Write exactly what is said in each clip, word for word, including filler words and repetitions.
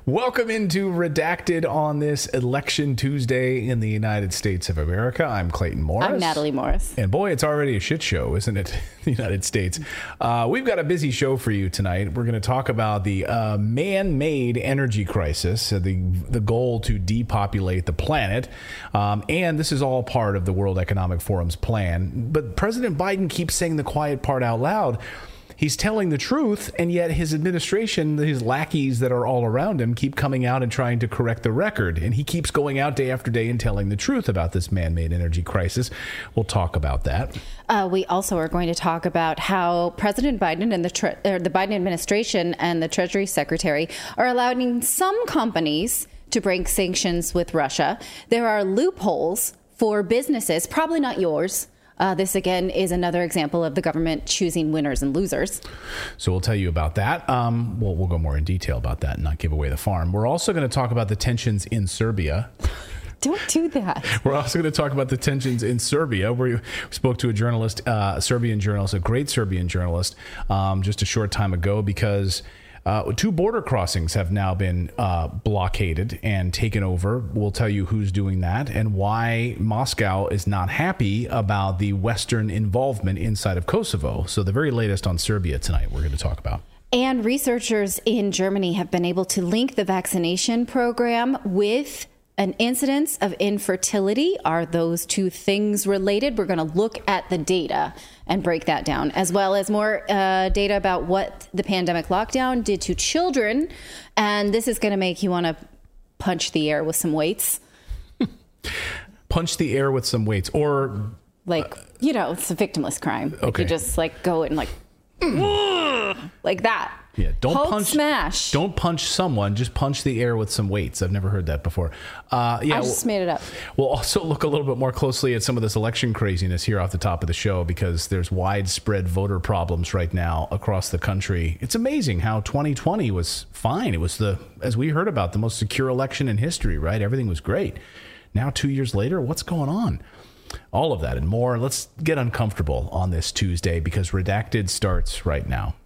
Welcome into Redacted on this Election Tuesday in the United States of America. I'm Clayton Morris. I'm Natalie Morris. And boy, it's already a shit show, isn't it? The United States. Uh, we've got a busy show for you tonight. We're going to talk about the uh, man-made energy crisis, uh, the the goal to depopulate the planet. Um, and this is all part of the World Economic Forum's plan. But President Biden keeps saying the quiet part out loud. He's telling the truth, and yet his administration, his lackeys that are all around him, keep coming out and trying to correct the record. And he keeps going out day after day and telling the truth about this man-made energy crisis. We'll talk about that. Uh, we also are going to talk about how President Biden and the tre- or the Biden administration and the Treasury Secretary are allowing some companies to break sanctions with Russia. There are loopholes for businesses, probably not yours. Uh, this, again, is another example of the government choosing winners and losers. So we'll tell you about that. Um, we'll, we'll go more in detail about that and not give away the farm. We're also going to talk about the tensions in Serbia. Don't do that. We're also going to talk about the tensions in Serbia. We spoke to a journalist, uh, a Serbian journalist, a great Serbian journalist, um, just a short time ago because Uh, two border crossings have now been uh, blockaded and taken over. We'll tell you who's doing that and why Moscow is not happy about the Western involvement inside of Kosovo. So the very latest on Serbia tonight we're going to talk about. And researchers in Germany have been able to link the vaccination program with an incidence of infertility. Are those two things related? We're going to look at the data and break that down, as well as more uh, data about what the pandemic lockdown did to children. And this is going to make you want to punch the air with some weights. Punch the air with some weights, or like, uh, you know, it's a victimless crime. Okay. Like you just like go and like, like that. Yeah, don't Hulk punch. Smash. Don't punch someone. Just punch the air with some weights. I've never heard that before. Uh, yeah, I just we'll, made it up. We'll also look a little bit more closely at some of this election craziness here off the top of the show because there's widespread voter problems right now across the country. It's amazing how twenty twenty was fine. It was the, as we heard about, the most secure election in history. Right, everything was great. Now, two years later, what's going on? All of that and more. Let's get uncomfortable on this Tuesday because Redacted starts right now.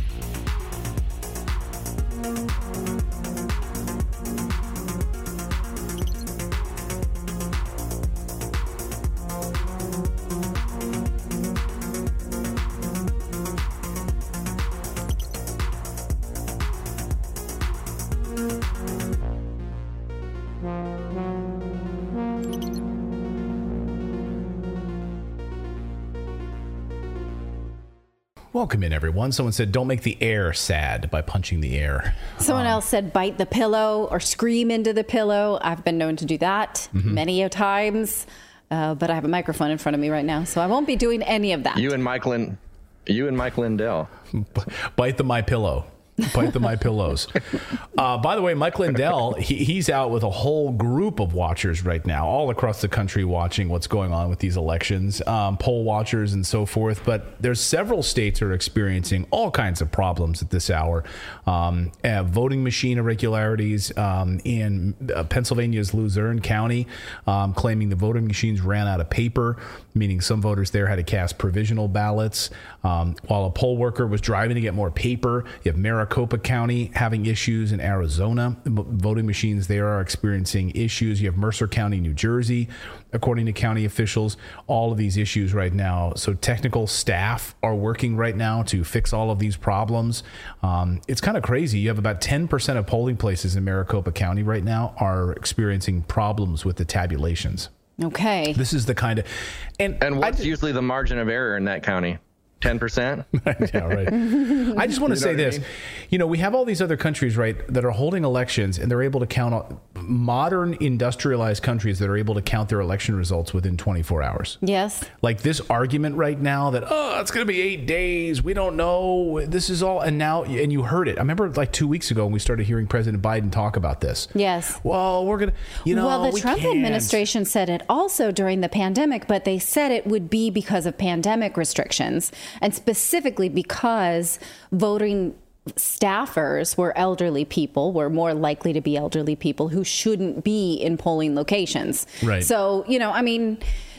Welcome in, everyone. Someone said, don't make the air sad by punching the air. Someone um, else said, bite the pillow or scream into the pillow. I've been known to do that mm-hmm. many a times, uh, but I have a microphone in front of me right now, so I won't be doing any of that. You and Mike, Lin- you and Mike Lindell. Bite the my pillow. Bite the my pillows. Uh, by the way, Mike Lindell, he, he's out with a whole group of watchers right now, all across the country, watching what's going on with these elections, um, poll watchers and so forth. But there's several states that are experiencing all kinds of problems at this hour. Um, uh, voting machine irregularities um, in uh, Pennsylvania's Luzerne County, um, claiming the voting machines ran out of paper, meaning some voters there had to cast provisional ballots. Um, while a poll worker was driving to get more paper, you have Maricopa County having issues in Arizona. Voting machines there are experiencing issues. You have Mercer County, New Jersey, according to county officials. All of these issues right now. So technical staff are working right now to fix all of these problems. Um, it's kind of crazy. You have about ten percent of polling places in Maricopa County right now are experiencing problems with the tabulations. Okay. This is the kind of... And, and what's I, usually the margin of error in that county? ten percent? Yeah, right. I just want to say this. I mean? You know, we have all these other countries, right, that are holding elections and they're able to count modern industrialized countries that are able to count their election results within twenty-four hours. Yes. Like this argument right now that, oh, it's going to be eight days. We don't know. This is all. And now, and you heard it. I remember like two weeks ago when we started hearing President Biden talk about this. Yes. Well, we're going to, you know, well, the we Trump can't. administration said it also during the pandemic, but they said it would be because of pandemic restrictions. And specifically because voting staffers were elderly people, were more likely to be elderly people who shouldn't be in polling locations. Right. So, you know, I mean,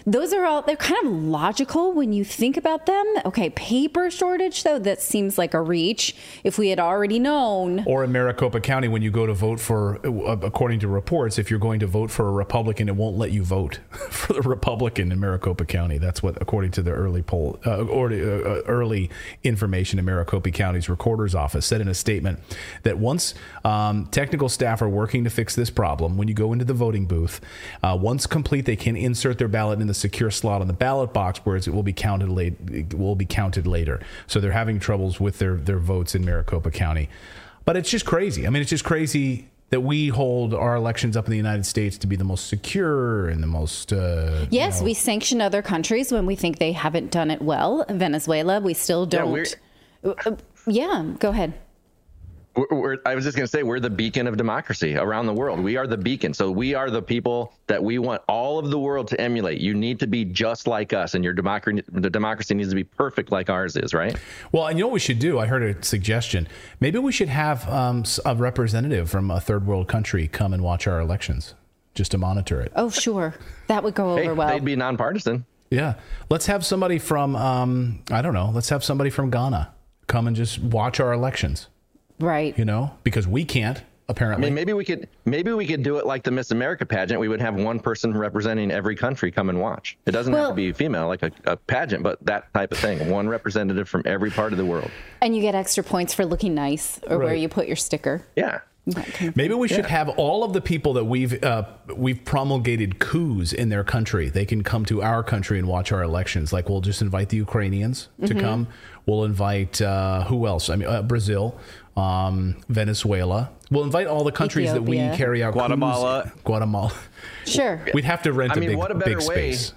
those are all, they're kind of logical when you think about them. Okay, paper shortage, though, that seems like a reach. If we had already known. Or in Maricopa County, when you go to vote for, according to reports, if you're going to vote for a Republican, it won't let you vote for the Republican in Maricopa County. That's what, according to the early poll, uh, or uh, early information in Maricopa County's recorder's office, said in a statement that once um, technical staff are working to fix this problem, when you go into the voting booth, uh, once complete, they can insert their ballot in the secure slot on the ballot box, whereas it will be counted late, it will be counted later. So they're having troubles with their, their votes in Maricopa County. But it's just crazy. I mean, it's just crazy that we hold our elections up in the United States to be the most secure and the most... Uh, yes, you know, we sanction other countries when we think they haven't done it well. Venezuela, we still don't. Yeah, uh, yeah go ahead. We're, we're, I was just going to say, we're the beacon of democracy around the world. We are the beacon. So we are the people that we want all of the world to emulate. You need to be just like us, and your democracy, the democracy needs to be perfect like ours is, right? Well, and you know what we should do? I heard a suggestion. Maybe we should have um, a representative from a third world country come and watch our elections just to monitor it. Oh, sure. That would go hey, over well. They'd be nonpartisan. Yeah. Let's have somebody from, um, I don't know, let's have somebody from Ghana come and just watch our elections. Right. You know, because we can't, apparently. I mean, maybe we could maybe we could do it like the Miss America pageant. We would have one person representing every country come and watch. It doesn't well, have to be female, like a, a pageant, but that type of thing. One representative from every part of the world. And you get extra points for looking nice, or right. where you put your sticker. Yeah. Maybe we should yeah. have all of the people that we've uh, we've promulgated coups in their country. They can come to our country and watch our elections. Like, we'll just invite the Ukrainians to mm-hmm. come. We'll invite uh, who else? I mean, uh, Brazil, um, Venezuela. We'll invite all the countries Ethiopia. that we carry out Guatemala. coups. Guatemala. Sure. We'd have to rent I a mean, big, what a better big way, space.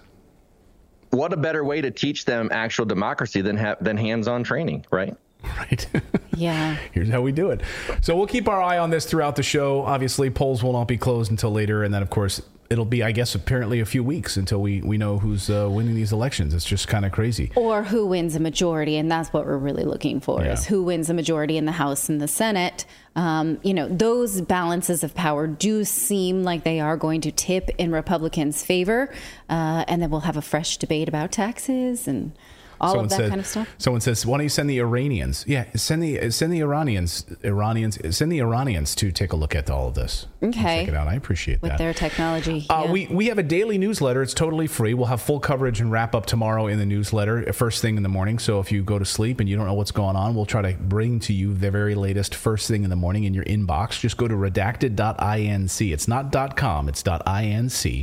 What a better way to teach them actual democracy than ha- than hands-on training, right? Right. Yeah. Here's how we do it. So we'll keep our eye on this throughout the show. Obviously, polls will not be closed until later. And then, of course, it'll be, I guess, apparently a few weeks until we, we know who's uh, winning these elections. It's just kind of crazy. Or who wins a majority. And that's what we're really looking for, yeah. is who wins a majority in the House and the Senate. Um, you know, those balances of power do seem like they are going to tip in Republicans' favor. Uh, and then we'll have a fresh debate about taxes and all someone of that said, kind of stuff. Someone says, "Why don't you send the Iranians? Yeah, send the send the Iranians, Iranians, send the Iranians to take a look at all of this. Okay, check it out. I appreciate with that. With their technology. Uh, yeah. We we have a daily newsletter. It's totally free. We'll have full coverage and wrap up tomorrow in the newsletter, first thing in the morning. So if you go to sleep and you don't know what's going on, we'll try to bring to you the very latest first thing in the morning in your inbox. Just go to redacted dot inc. It's not .com. It's .inc,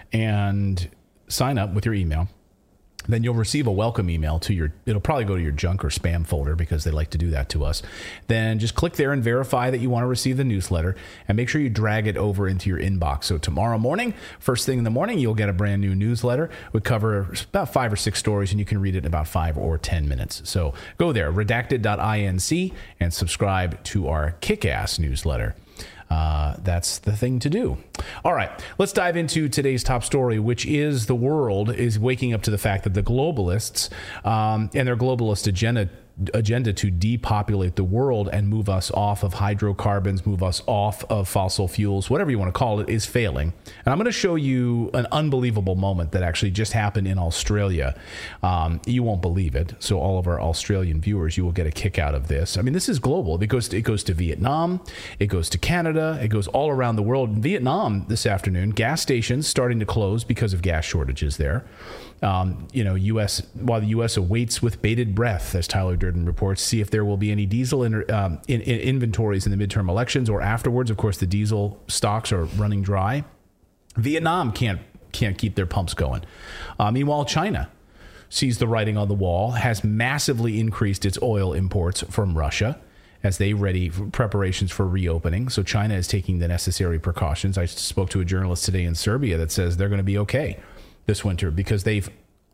and sign up with your email. Then you'll receive a welcome email to your, it'll probably go to your junk or spam folder because they like to do that to us. Then just click there and verify that you want to receive the newsletter, and make sure you drag it over into your inbox. So tomorrow morning, first thing in the morning, you'll get a brand new newsletter. We cover about five or six stories, and you can read it in about five or ten minutes. So go there, redacted dot inc, and subscribe to our kick-ass newsletter. Uh, that's the thing to do. All right, let's dive into today's top story, which is the world is waking up to the fact that the globalists um, and their globalist agenda agenda to depopulate the world and move us off of hydrocarbons, move us off of fossil fuels, whatever you want to call it, is failing. And I'm going to show you an unbelievable moment that actually just happened in Australia. Um, you won't believe it. So all of our Australian viewers, you will get a kick out of this. I mean, this is global. It goes to, it goes to Vietnam. It goes to Canada. It goes all around the world. In Vietnam this afternoon, gas stations starting to close because of gas shortages there. Um, you know, U S while the U S awaits with bated breath, as Tyler Durden reports, see if there will be any diesel in, um, in, in inventories in the midterm elections or afterwards. Of course, the diesel stocks are running dry. Vietnam can't can't keep their pumps going. Uh, meanwhile, China sees the writing on the wall, has massively increased its oil imports from Russia as they ready for preparations for reopening. So China is taking the necessary precautions. I spoke to a journalist today in Serbia that says they're going to be okay this winter because they've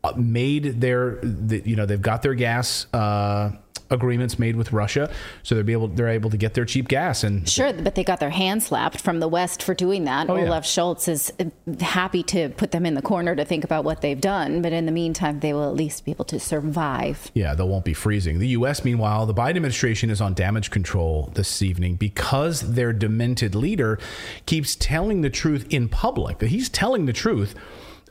made their, the, you know, they've got their gas uh, agreements made with Russia, so they're be able they're able to get their cheap gas. And sure, but they got their hand slapped from the West for doing that. Oh, Olaf yeah. Scholz is happy to put them in the corner to think about what they've done, but in the meantime, they will at least be able to survive. Yeah, they won't be freezing. The U S, meanwhile, the Biden administration is on damage control this evening because their demented leader keeps telling the truth in public. He's telling the truth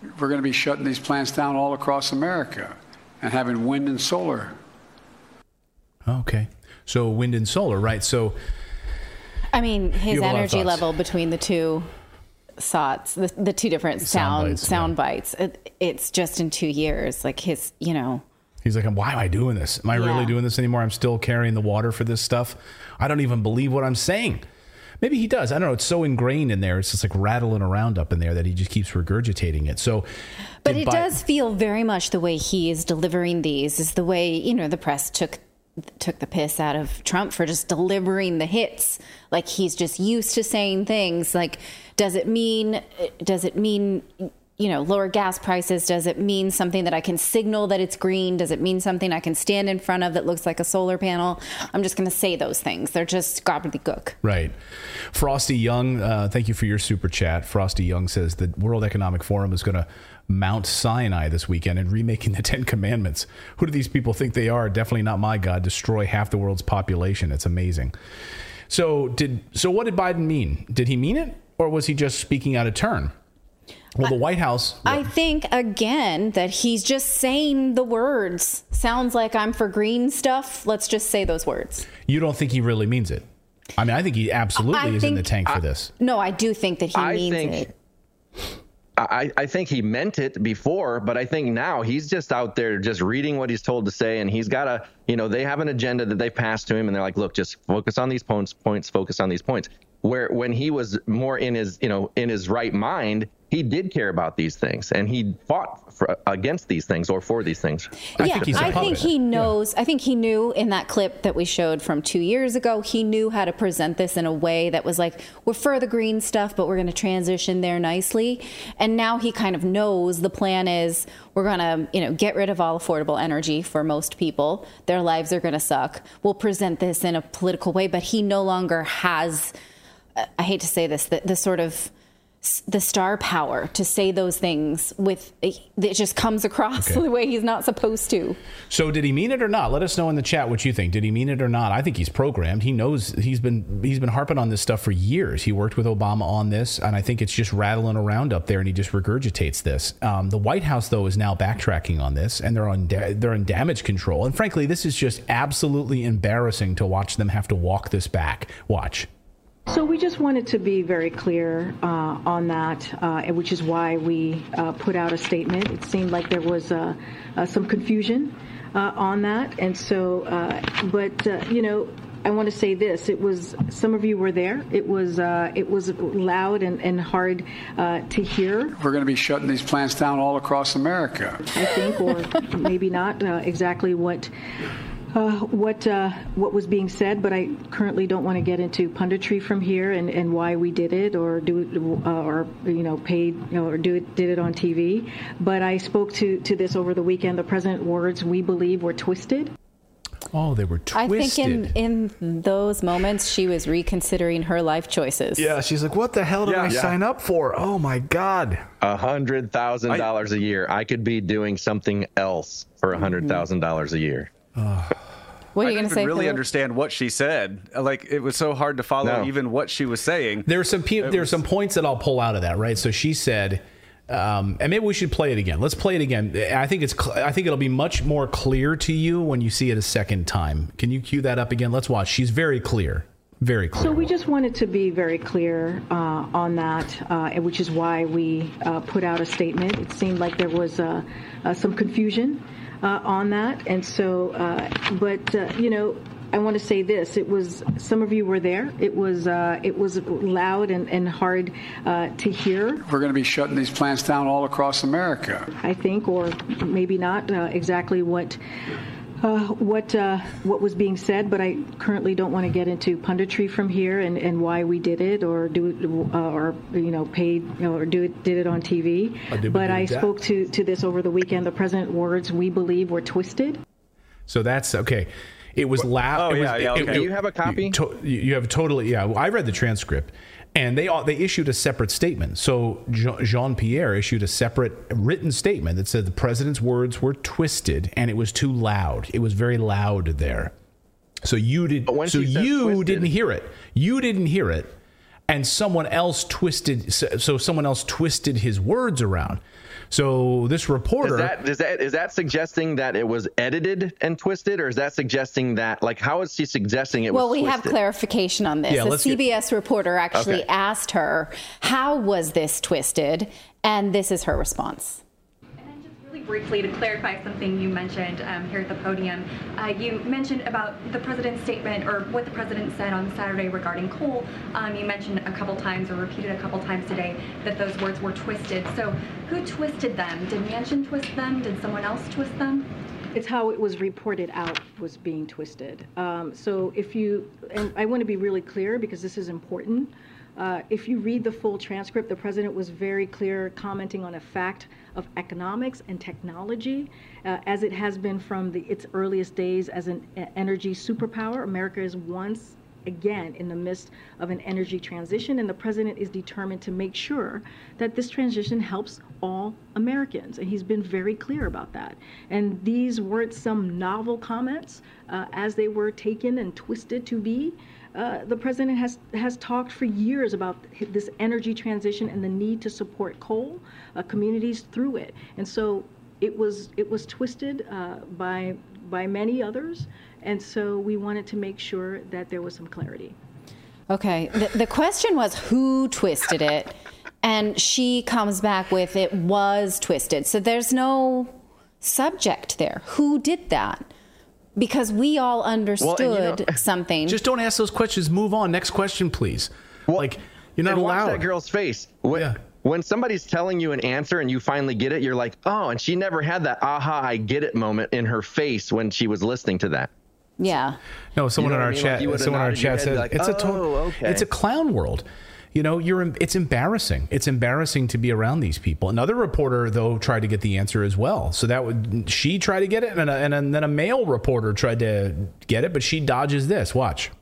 we're going to be shutting these plants down all across America and having wind and solar. Okay. So wind and solar, right? So, I mean, his You have a lot of energy thoughts. level between the two sots, the, the two different sound bites, sound yeah. bites, it, it's just in two years. Like his, you know, he's like, why am I doing this? Am I really Yeah. doing this anymore? I'm still carrying the water for this stuff. I don't even believe what I'm saying. Maybe he does. I don't know. It's so ingrained in there. It's just like rattling around up in there that he just keeps regurgitating it. So, but did it Bi- does feel very much the way he is delivering these is the way, you know, the press took took the piss out of Trump for just delivering the hits. Like he's just used to saying things like, does it mean, does it mean, you know, lower gas prices? Does it mean something that I can signal that it's green? Does it mean something I can stand in front of that looks like a solar panel? I'm just going to say those things. They're just gobbledygook. Right. Frosty Young, uh, thank you for your super chat. Frosty Young says the World Economic Forum is going to Mount Sinai this weekend and remaking the Ten Commandments. Who do these people think they are? Definitely not my God. Destroy half the world's population. It's amazing. So did so what did Biden mean? Did he mean it, or was he just speaking out of turn? Well, the White House... I think, again, that he's just saying the words. Sounds like I'm for green stuff. Let's just say those words. You don't think he really means it? I mean, I think he absolutely I is in the think- tank for this. No, I do think that he I means think- it. I, I think he meant it before, but I think now he's just out there just reading what he's told to say. And he's got a, you know, they have an agenda that they passed to him and they're like, look, just focus on these points, points, focus on these points. Where when he was more in his, you know, in his right mind, he did care about these things and he fought for, against these things or for these things. I yeah, think he's a I think puppet. he knows. I think he knew in that clip that we showed from two years ago, he knew how to present this in a way that was like, we're for the green stuff, but we're going to transition there nicely. And now he kind of knows the plan is we're going to, you know, get rid of all affordable energy for most people. Their lives are going to suck. We'll present this in a political way, but he no longer has, I hate to say this, the, the sort of the star power to say those things with it just comes across Okay. the way he's not supposed to. So did he mean it or not? Let us know in the chat what you think. Did he mean it or not? I think he's programmed. He knows he's been he's been harping on this stuff for years. He worked with Obama on this, and I think it's just rattling around up there, and he just regurgitates this. Um, the White House, though, is now backtracking on this, and they're on da- they're in damage control. And frankly, this is just absolutely embarrassing to watch them have to walk this back. Watch. So we just wanted to be very clear uh, on that, uh, which is why we uh, put out a statement. It seemed like there was uh, uh, some confusion uh, on that. And so, uh, but, uh, you know, I want to say this. It was, some of you were there. It was uh, it was loud and, and hard uh, to hear. We're going to be shutting these plants down all across America. I think, or maybe not uh, exactly what uh, what uh, what was being said, but I currently don't want to get into punditry from here and, and why we did it or do it, uh, or you know paid you know, or do it did it on T V. But I spoke to to this over the weekend. The president's words, we believe, were twisted. Oh, they were I twisted. think in, in those moments, she was reconsidering her life choices. Yeah, she's like, what the hell did Yeah. I Yeah. sign up for? Oh, my God. A hundred thousand dollars a year. I could be doing something else for a hundred thousand dollars a year. What are I you didn't going to even say? really Philip? understand what she said. Like, it was so hard to follow No. even what she was saying. There are some pe- It there are was- some points that I'll pull out of that, right? So she said, um, and maybe we should play it again. Let's play it again. I think it's cl- I think it'll be much more clear to you when you see it a second time. Can you cue that up again? Let's watch. She's very clear, very clear. So we just wanted to be very clear uh, on that, uh, which is why we uh, put out a statement. It seemed like there was uh, uh, some confusion uh, on that, and so, uh, but uh, you know, I want to say this. It was, some of you were there. It was uh, it was loud and, and hard uh, to hear. We're going to be shutting these plants down all across America. I think, or maybe not uh, exactly what uh, what uh, what was being said, but I currently don't want to get into punditry from here and, and why we did it or do it, uh, or you know paid you know, or do it did it on T V. I did- But did I that. spoke to to this over the weekend. The president's words, we believe, were twisted. So that's okay. It was loud. Oh, it was, yeah, yeah, it- okay. it- Do you have a copy? You, to- you have totally. Yeah, I read the transcript, and they all, they issued a separate statement. So Jean Pierre issued a separate written statement that said the president's words were twisted and it was too loud. It was very loud there. So you did. But when So she said you twisted- didn't hear it. You didn't hear it. and someone else twisted. So someone else twisted his words around. So this reporter is that, is that is that suggesting that it was edited and twisted, or is that suggesting that, like, how is she suggesting it well, was we twisted? have clarification on this. Yeah, a C B S get... reporter actually okay. asked her, how was this twisted? And this is her response. Really briefly, to clarify something you mentioned um, here at the podium, uh, you mentioned about the president's statement, or what the president said on Saturday regarding coal. Um, you mentioned a couple times, or repeated a couple times today, that those words were twisted. So who twisted them? Did Manchin twist them? Did someone else twist them? It's how it was reported out was being twisted. Um, so if you, and I want to be really clear because this is important. Uh, if you read the full transcript, the president was very clear, commenting on a fact of economics and technology, uh, as it has been from the, its earliest days as an energy superpower. America is once again in the midst of an energy transition, and the president is determined to make sure that this transition helps all Americans, and he's been very clear about that. And these weren't some novel comments uh, as they were taken and twisted to be. Uh, the president has has talked for years about this energy transition and the need to support coal uh, communities through it, and so it was it was twisted uh, by by many others, and so we wanted to make sure that there was some clarity. Okay, the, the question was who twisted it, and she comes back with it was twisted. So there's no subject there. Who did that? Because we all understood well, you know, something. Just don't ask those questions. Move on. Next question, please. Well, like, you're not and allowed. Watch that girl's face. When, yeah. when somebody's telling you an answer and you finally get it, you're like, oh, and she never had that aha, I get it moment in her face when she was listening to that. Yeah. No, someone you know in our I mean? chat, like someone in our chat said like, it's oh, a to- okay. it's a clown world. You know, you're it's embarrassing. It's embarrassing to be around these people. Another reporter, though, tried to get the answer as well. So that would she tried to get it, and, a, and then a male reporter tried to get it, but she dodges this. Watch.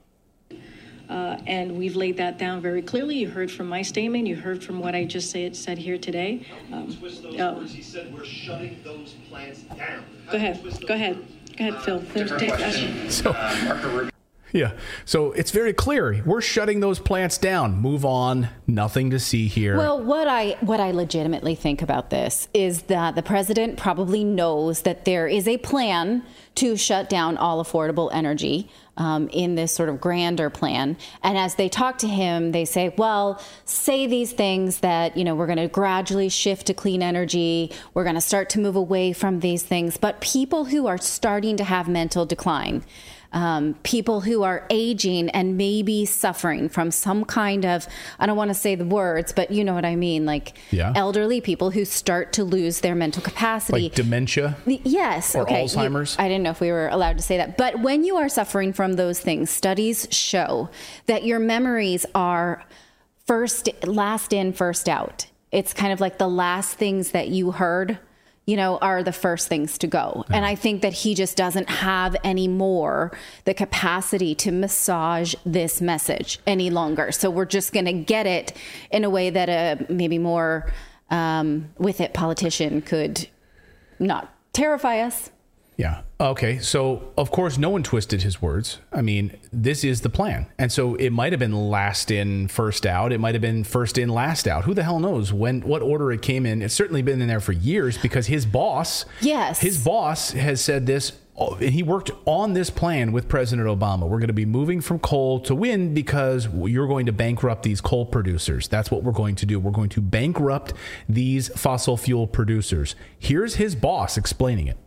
Uh, and we've laid that down very clearly. You heard from my statement. You heard from what I just say, said here today. Um, twist those uh, words. He said we're shutting those plants down. Go ahead. Go ahead. Go ahead, Phil. There's take question. So, yeah. So it's very clear. We're shutting those plants down. Move on. Nothing to see here. Well, what I what I legitimately think about this is that the president probably knows that there is a plan to shut down all affordable energy um, in this sort of grander plan. And as they talk to him, they say, well, say these things that, you know, we're going to gradually shift to clean energy. We're going to start to move away from these things. But people who are starting to have mental decline, Um, people who are aging and maybe suffering from some kind of, I don't want to say the words, but you know what I mean, like yeah. elderly people who start to lose their mental capacity. Like dementia? Yes. Or okay. Alzheimer's? You, I didn't know if we were allowed to say that. But when you are suffering from those things, studies show that your memories are first, last in, first out. It's kind of like the last things that you heard, you know, are the first things to go. Yeah. And I think that he just doesn't have any more the capacity to massage this message any longer. So we're just going to get it in a way that a maybe more um, with it politician could not terrify us. Yeah. Okay. So, of course, no one twisted his words. I mean, this is the plan. And so it might have been last in, first out. It might have been first in, last out. Who the hell knows when, what order it came in? It's certainly been in there for years because his boss, yes, his boss has said this. And he worked on this plan with President Obama. We're going to be moving from coal to wind because you're going to bankrupt these coal producers. That's what we're going to do. We're going to bankrupt these fossil fuel producers. Here's his boss explaining it.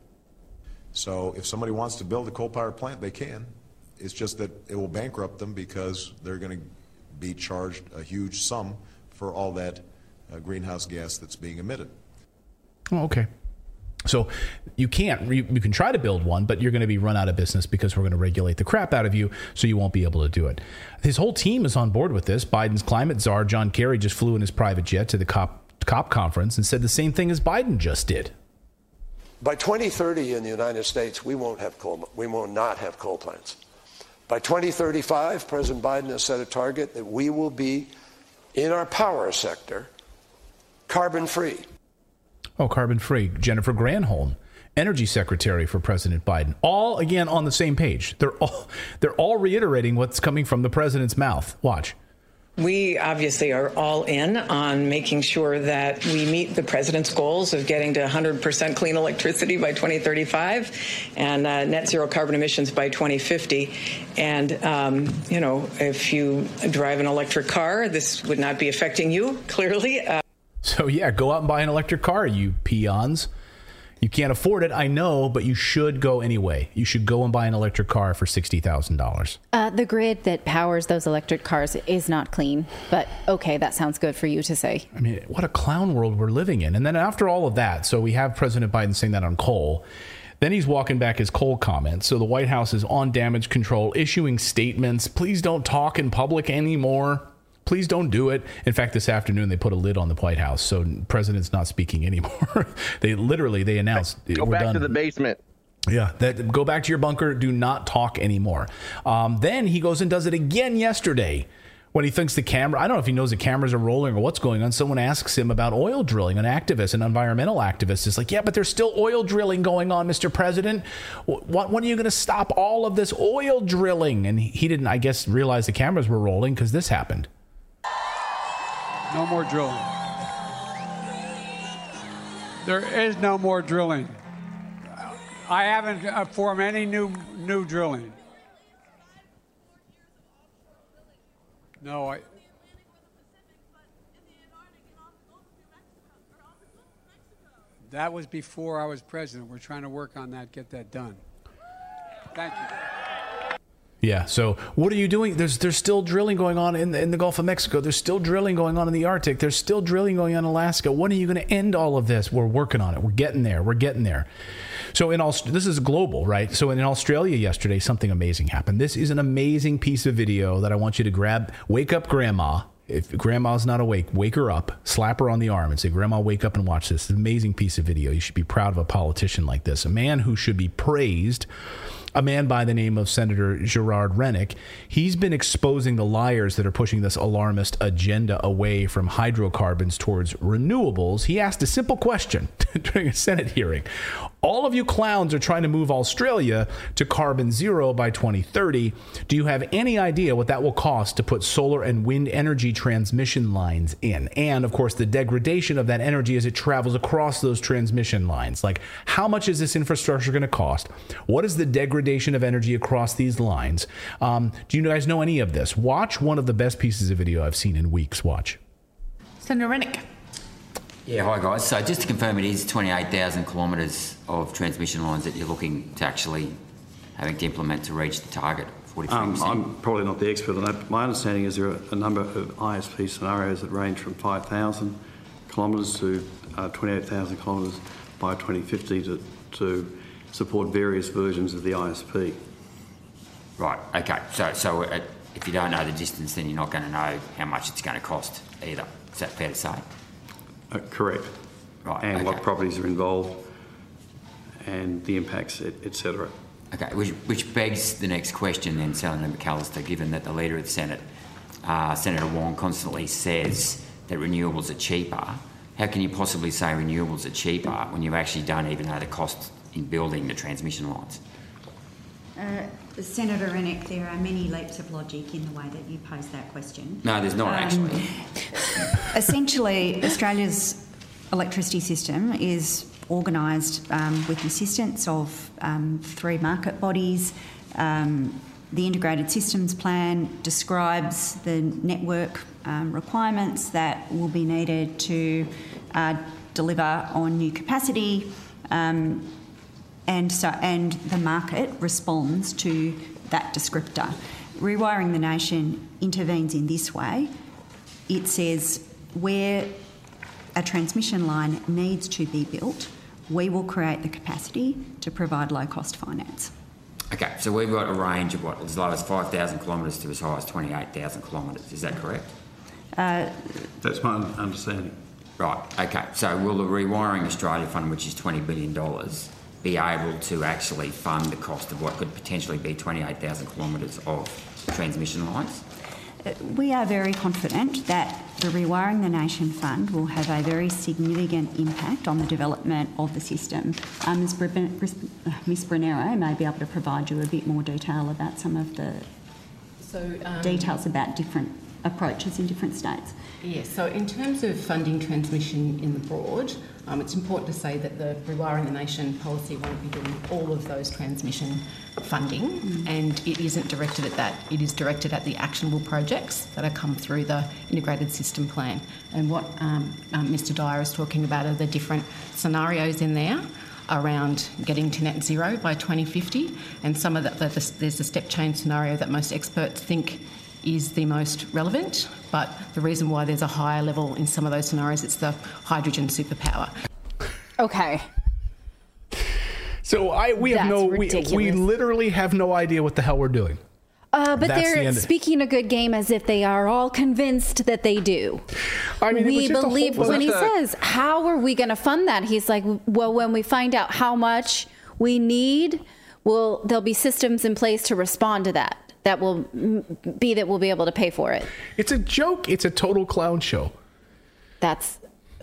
So if somebody wants to build a coal power plant, they can. It's just that it will bankrupt them because they're going to be charged a huge sum for all that uh, greenhouse gas that's being emitted. Oh, okay. So you can't, you, you can try to build one, but you're going to be run out of business because we're going to regulate the crap out of you, so you won't be able to do it. His whole team is on board with this. Biden's climate czar, John Kerry, just flew in his private jet to the COP, COP conference and said the same thing as Biden just did. By twenty thirty in the United States, we won't have coal, we will not have coal plants. By twenty thirty-five, President Biden has set a target that we will be, in our power sector, carbon-free. Oh, carbon-free. Jennifer Granholm, Energy Secretary for President Biden. All, again, on the same page. They're all, they're all reiterating what's coming from the president's mouth. Watch. We obviously are all in on making sure that we meet the president's goals of getting to one hundred percent clean electricity by twenty thirty-five and uh, net zero carbon emissions by twenty fifty. And, um, you know, if you drive an electric car, this would not be affecting you, clearly. Uh, so, yeah, go out and buy an electric car, you peons. You can't afford it, I know, but you should go anyway. You should go and buy an electric car for sixty thousand dollars. Uh, the grid that powers those electric cars is not clean, but okay, that sounds good for you to say. I mean, what a clown world we're living in. And then after all of that, so we have President Biden saying that on coal. Then he's walking back his coal comments. So the White House is on damage control, issuing statements. Please don't talk in public anymore. Please don't do it. In fact, this afternoon, they put a lid on the White House. So the president's not speaking anymore. They literally, they announced. Go we're back done. to the basement. Yeah, that, go back to your bunker. Do not talk anymore. Um, then he goes and does it again yesterday when he thinks the camera, I don't know if he knows the cameras are rolling or what's going on. Someone asks him about oil drilling. An activist, an environmental activist is like, yeah, but there's still oil drilling going on, Mister President. What, when are you going to stop all of this oil drilling? And he didn't, I guess, realize the cameras were rolling because this happened. No more drilling. There is no more drilling. I haven't uh, formed any new new drilling. No, I. That was before I was president. We're trying to work on that, get that done. Thank you. Yeah. So what are you doing? There's there's still drilling going on in the, in the Gulf of Mexico. There's still drilling going on in the Arctic. There's still drilling going on in Alaska. When are you going to end all of this? We're working on it. We're getting there. We're getting there. So in all, this is global, right? So in Australia yesterday, something amazing happened. This is an amazing piece of video that I want you to grab. Wake up, Grandma. If Grandma's not awake, wake her up, slap her on the arm and say, Grandma, wake up and watch this. It's an amazing piece of video. You should be proud of a politician like this, a man who should be praised. A man by the name of Senator Gerard Rennick. He's been exposing the liars that are pushing this alarmist agenda away from hydrocarbons towards renewables. He asked a simple question during a Senate hearing. All of you clowns are trying to move Australia to carbon zero by twenty thirty. Do you have any idea what that will cost to put solar and wind energy transmission lines in? And, of course, the degradation of that energy as it travels across those transmission lines. Like, how much is this infrastructure going to cost? What is the degradation of energy across these lines? Um, do you guys know any of this? Watch one of the best pieces of video I've seen in weeks. Watch. Senator Rennick. Yeah, hi guys. So just to confirm, it is twenty-eight thousand kilometres of transmission lines that you're looking to actually having to implement to reach the target, forty-three percent? Um, I'm probably not the expert on that, but my understanding is there are a number of I S P scenarios that range from five thousand kilometres to uh, twenty-eight thousand kilometres by twenty fifty to, to support various versions of the I S P. Right, okay. So, so uh, if you don't know the distance, then you're not going to know how much it's going to cost either. Is that fair to say? Uh, correct. Right, and okay. what properties are involved and the impacts, et cetera. Okay, which, which begs the next question then, Senator McAllister, given that the Leader of the Senate, uh, Senator Wong, constantly says that renewables are cheaper. How can you possibly say renewables are cheaper when you actually don't even know the cost in building the transmission lines? Uh, Senator Rennick, there are many leaps of logic in the way that you pose that question. No, there's not um, actually. Essentially, Australia's electricity system is organised um, with the assistance of um, three market bodies. Um, the Integrated Systems Plan describes the network um, requirements that will be needed to uh, deliver on new capacity. Um, And so, and the market responds to that descriptor. Rewiring the Nation intervenes in this way. It says where a transmission line needs to be built, we will create the capacity to provide low-cost finance. Okay, so we've got a range of what, as low as five thousand kilometres to as high as twenty-eight thousand kilometres. Is that correct? Uh, That's my understanding. Right, okay. So will the Rewiring Australia Fund, which is twenty billion dollars, be able to actually fund the cost of what could potentially be twenty-eight thousand kilometres of transmission lines? We are very confident that the Rewiring the Nation Fund will have a very significant impact on the development of the system. Um, Miz Miz Brunero may be able to provide you a bit more detail about some of the so, um, details about different approaches in different states. Yeah, so in terms of funding transmission in the broad, um, it's important to say that the Rewiring the Nation policy won't be doing all of those transmission funding, mm. and it isn't directed at that. It is directed at the actionable projects that are come through the integrated system plan. And what um, um, Mister Dyer is talking about are the different scenarios in there around getting to net zero by twenty fifty, and some of the, the, the there's a step change scenario that most experts think is the most relevant, but the reason why there's a higher level in some of those scenarios, it's the hydrogen superpower. Okay. So I we have That's no we, we literally have no idea what the hell we're doing. Uh, but That's they're the speaking a good game as if they are all convinced that they do. I mean, it was we just a believe whole- when he Was that says, how are we going to fund that? He's like, well, when we find out how much we need, well, there'll be systems in place to respond to that. That will mm, be that we'll be able to pay for it. It's a joke. It's a total clown show. That's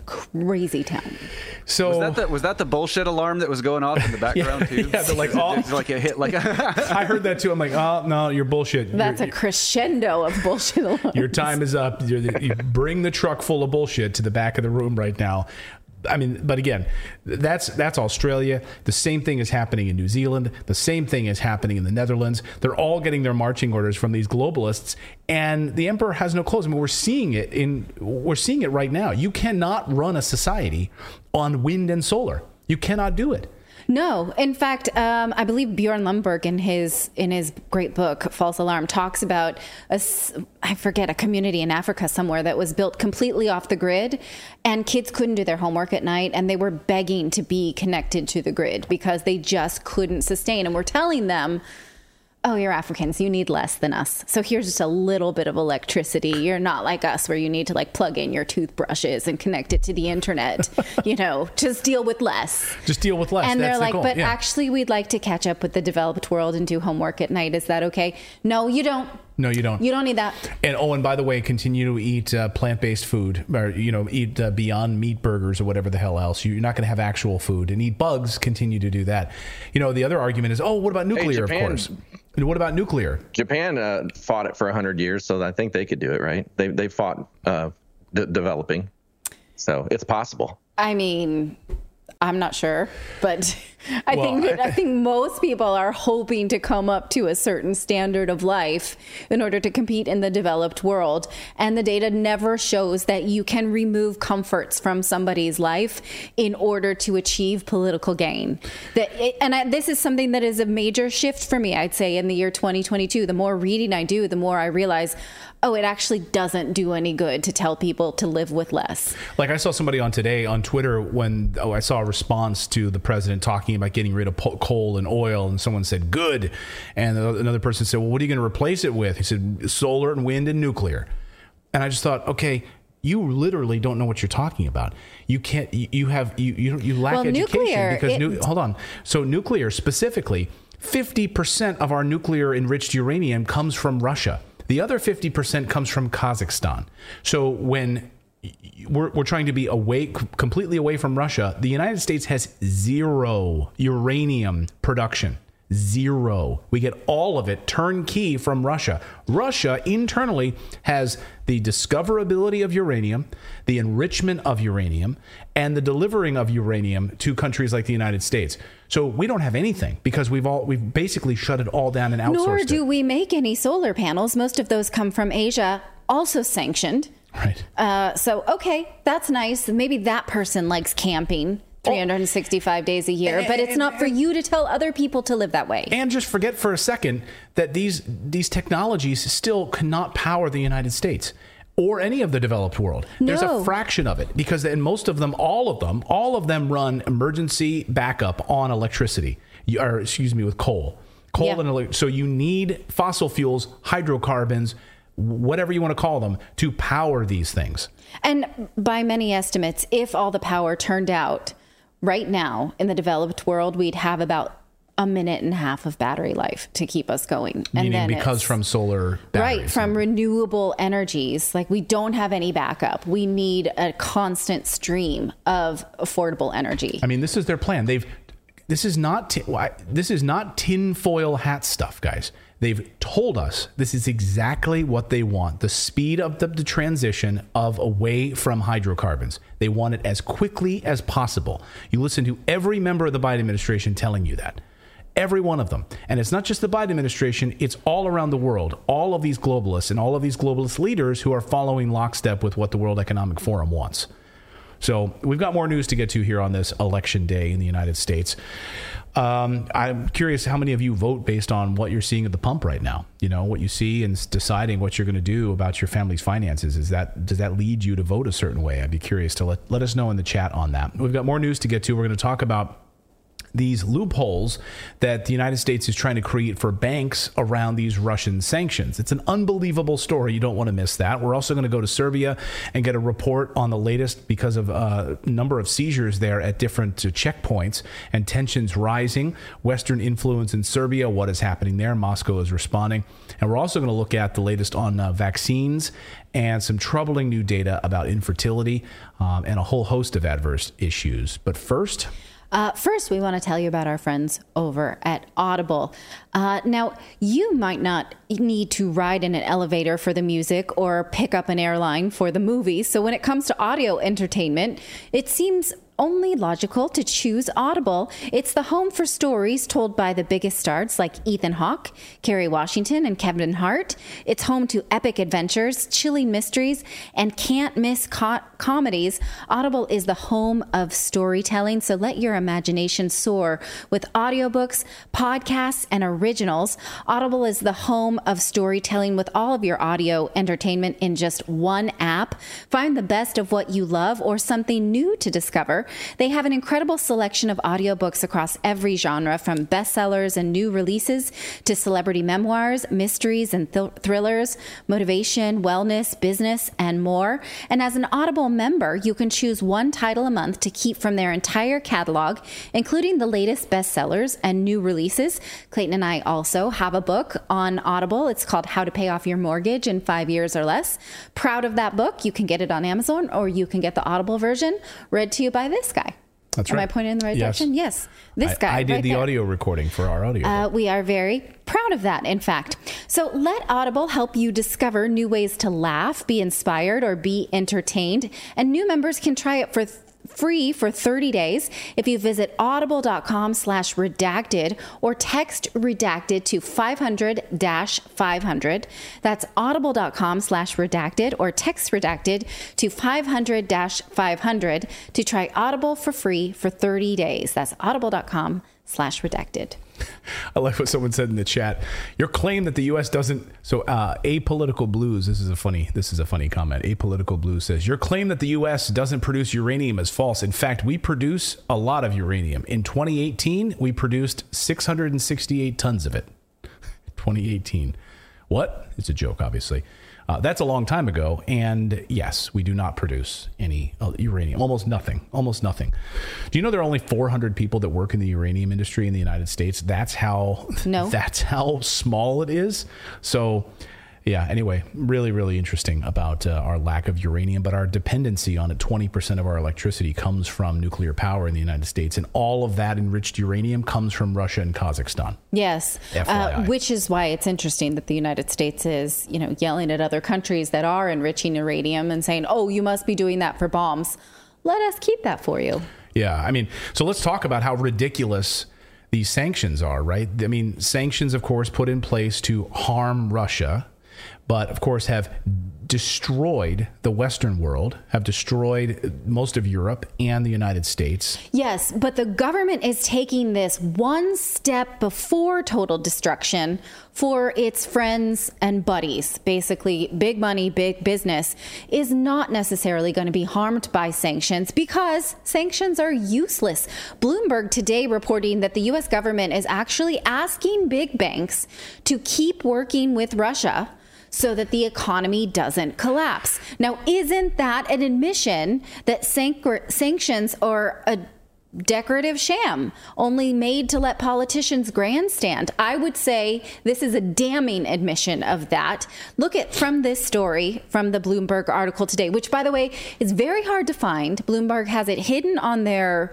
crazy town. So was that the, was that the bullshit alarm that was going off in the background yeah, too? Yeah, they're like, oh, it's like a hit, like I heard that too. I'm like, oh no, you're bullshit. That's You're- a crescendo of bullshit alarms. Your time is up. You're the, you bring the truck full of bullshit to the back of the room right now. I mean, but again, that's that's Australia. The same thing is happening in New Zealand. The same thing is happening in the Netherlands. They're all getting their marching orders from these globalists, and the emperor has no clothes. I mean, we're seeing it in we're seeing it right now. You cannot run a society on wind and solar. You cannot do it. No, in fact, um, I believe Bjorn Lomborg in his in his great book False Alarm talks about a s- I forget a community in Africa somewhere that was built completely off the grid, and kids couldn't do their homework at night, and they were begging to be connected to the grid because they just couldn't sustain. And we're telling them, oh, you're Africans, you need less than us. So here's just a little bit of electricity. You're not like us where you need to like plug in your toothbrushes and connect it to the internet. You know, just deal with less. Just deal with less. And That's they're the like, goal. but Yeah. actually we'd like to catch up with the developed world and do homework at night. Is that okay? No, you don't. No, you don't. You don't need that. And oh, and by the way, continue to eat uh, plant-based food, or you know, eat uh, Beyond Meat burgers or whatever the hell else. You're not going to have actual food, and eat bugs. Continue to do that. You know, the other argument is, oh, what about nuclear? Japan- of course. And what about nuclear? Japan uh, fought it for one hundred years, so I think they could do it, right? They they fought uh, de- developing, so it's possible. I mean, I'm not sure, but I Well, think that, I think most people are hoping to come up to a certain standard of life in order to compete in the developed world. And the data never shows that you can remove comforts from somebody's life in order to achieve political gain. That it, and I, this is something that is a major shift for me, I'd say, in the year twenty twenty-two. The more reading I do, the more I realize, oh, it actually doesn't do any good to tell people to live with less. Like I saw somebody on today on Twitter when oh I saw a response to the president talking about getting rid of po- coal and oil, and someone said good, and another person said, well, what are you going to replace it with? He said solar and wind and nuclear. And I just thought, okay, you literally don't know what you're talking about. You can't. You, you have you you, you lack Well, education nuclear, because it- nu- hold on. So nuclear specifically, fifty percent of our nuclear enriched uranium comes from Russia. The other fifty percent comes from Kazakhstan. So when we're, we're trying to be away, completely away from Russia, the United States has zero uranium production. Zero. We get all of it turnkey from Russia. Russia internally has the discoverability of uranium, the enrichment of uranium, and the delivering of uranium to countries like the United States. So we don't have anything because we've all we've basically shut it all down and outsourced Nor it. do we make any solar panels. Most of those come from Asia, also sanctioned. Right. Uh, so, okay, that's nice. Maybe that person likes camping three hundred sixty-five days a year, but it's not for you to tell other people to live that way. And just forget for a second that these these technologies still cannot power the United States or any of the developed world. There's No. a fraction of it because in most of them, all of them, all of them run emergency backup on electricity, You- or excuse me, with coal. Coal Yeah. and elec- so you need fossil fuels, hydrocarbons, whatever you want to call them, to power these things. And by many estimates, if all the power turned out right now in the developed world, we'd have about a minute and a half of battery life to keep us going. And Meaning then because it's- from solar batteries. Right, from renewable energies. Like we don't have any backup. We need a constant stream of affordable energy. I mean, this is their plan. They've. This is not. Ti- why- this is not tinfoil hat stuff, guys. They've told us this is exactly what they want. The speed of the, the transition of away from hydrocarbons. They want it as quickly as possible. You listen to every member of the Biden administration telling you that. Every one of them. And it's not just the Biden administration, it's all around the world. All of these globalists and all of these globalist leaders who are following lockstep with what the World Economic Forum wants. So we've got more news to get to here on this election day in the United States. Um, I'm curious how many of you vote based on what you're seeing at the pump right now. You know, what you see and deciding what you're going to do about your family's finances. Is that, does that lead you to vote a certain way? I'd be curious to let, let us know in the chat on that. We've got more news to get to. We're going to talk about these loopholes that the United States is trying to create for banks around these Russian sanctions. It's an unbelievable story. You don't want to miss that. We're also going to go to Serbia and get a report on the latest because of a number of seizures there at different uh, checkpoints and tensions rising. Western influence in Serbia, what is happening there? Moscow is responding. And we're also going to look at the latest on uh, vaccines and some troubling new data about infertility um, and a whole host of adverse issues. But first... Uh, first, we want to tell you about our friends over at Audible. Uh, now, you might not need to ride in an elevator for the music or pick up an airline for the movies. So when it comes to audio entertainment, it seems only logical to choose Audible. It's the home for stories told by the biggest stars like Ethan Hawke, Kerry Washington, and Kevin Hart. It's home to epic adventures, chilling mysteries, and can't-miss co- comedies. Audible is the home of storytelling, so let your imagination soar with audiobooks, podcasts, and originals. Audible is the home of storytelling with all of your audio entertainment in just one app. Find the best of what you love or something new to discover. They have an incredible selection of audiobooks across every genre, from bestsellers and new releases to celebrity memoirs, mysteries and th- thrillers, motivation, wellness, business, and more. And as an Audible member, you can choose one title a month to keep from their entire catalog, including the latest bestsellers and new releases. Clayton and I also have a book on Audible. It's called How to Pay Off Your Mortgage in Five Years or Less. Proud of that book. You can get it on Amazon, or you can get the Audible version read to you by this guy. That's Am right. I pointing in the right Yes. direction? Yes. This guy. I, I did right the there. audio recording for our audio. Uh, we are very proud of that, in fact. So let Audible help you discover new ways to laugh, be inspired, or be entertained. And new members can try it for th- free for thirty days if you visit audible.com slash redacted or text redacted to five hundred dash five hundred. That's audible.com slash redacted or text redacted to five hundred dash five hundred to try Audible for free for thirty days. That's audible.com slash redacted. I like what someone said in the chat. Your claim that the U S doesn't. So, uh, Apolitical Blues. This is a funny. This is a funny comment. Apolitical Blues says your claim that the U S doesn't produce uranium is false. In fact, we produce a lot of uranium. In twenty eighteen, we produced six hundred sixty-eight tons of it. twenty eighteen. What? It's a joke, obviously. Uh, that's a long time ago. And yes, we do not produce any uh, uranium. Almost nothing. Almost nothing. Do you know there are only four hundred people that work in the uranium industry in the United States? That's how, no. That's how small it is. So, yeah, anyway, really, really interesting about uh, our lack of uranium, but our dependency on it. twenty percent of our electricity comes from nuclear power in the United States, and all of that enriched uranium comes from Russia and Kazakhstan. Yes, uh, which is why it's interesting that the United States is, you know, yelling at other countries that are enriching uranium and saying, oh, you must be doing that for bombs. Let us keep that for you. Yeah, I mean, so let's talk about how ridiculous these sanctions are, right? I mean, sanctions, of course, put in place to harm Russia, but of course have destroyed the Western world, have destroyed most of Europe and the United States. Yes, but the government is taking this one step before total destruction for its friends and buddies. Basically, big money, big business is not necessarily going to be harmed by sanctions because sanctions are useless. Bloomberg today reporting that the U S government is actually asking big banks to keep working with Russia so that the economy doesn't collapse. Now, isn't that an admission that sanc- sanctions are a decorative sham, only made to let politicians grandstand? I would say this is a damning admission of that. Look at from this story from the Bloomberg article today, which, by the way, is very hard to find. Bloomberg has it hidden on their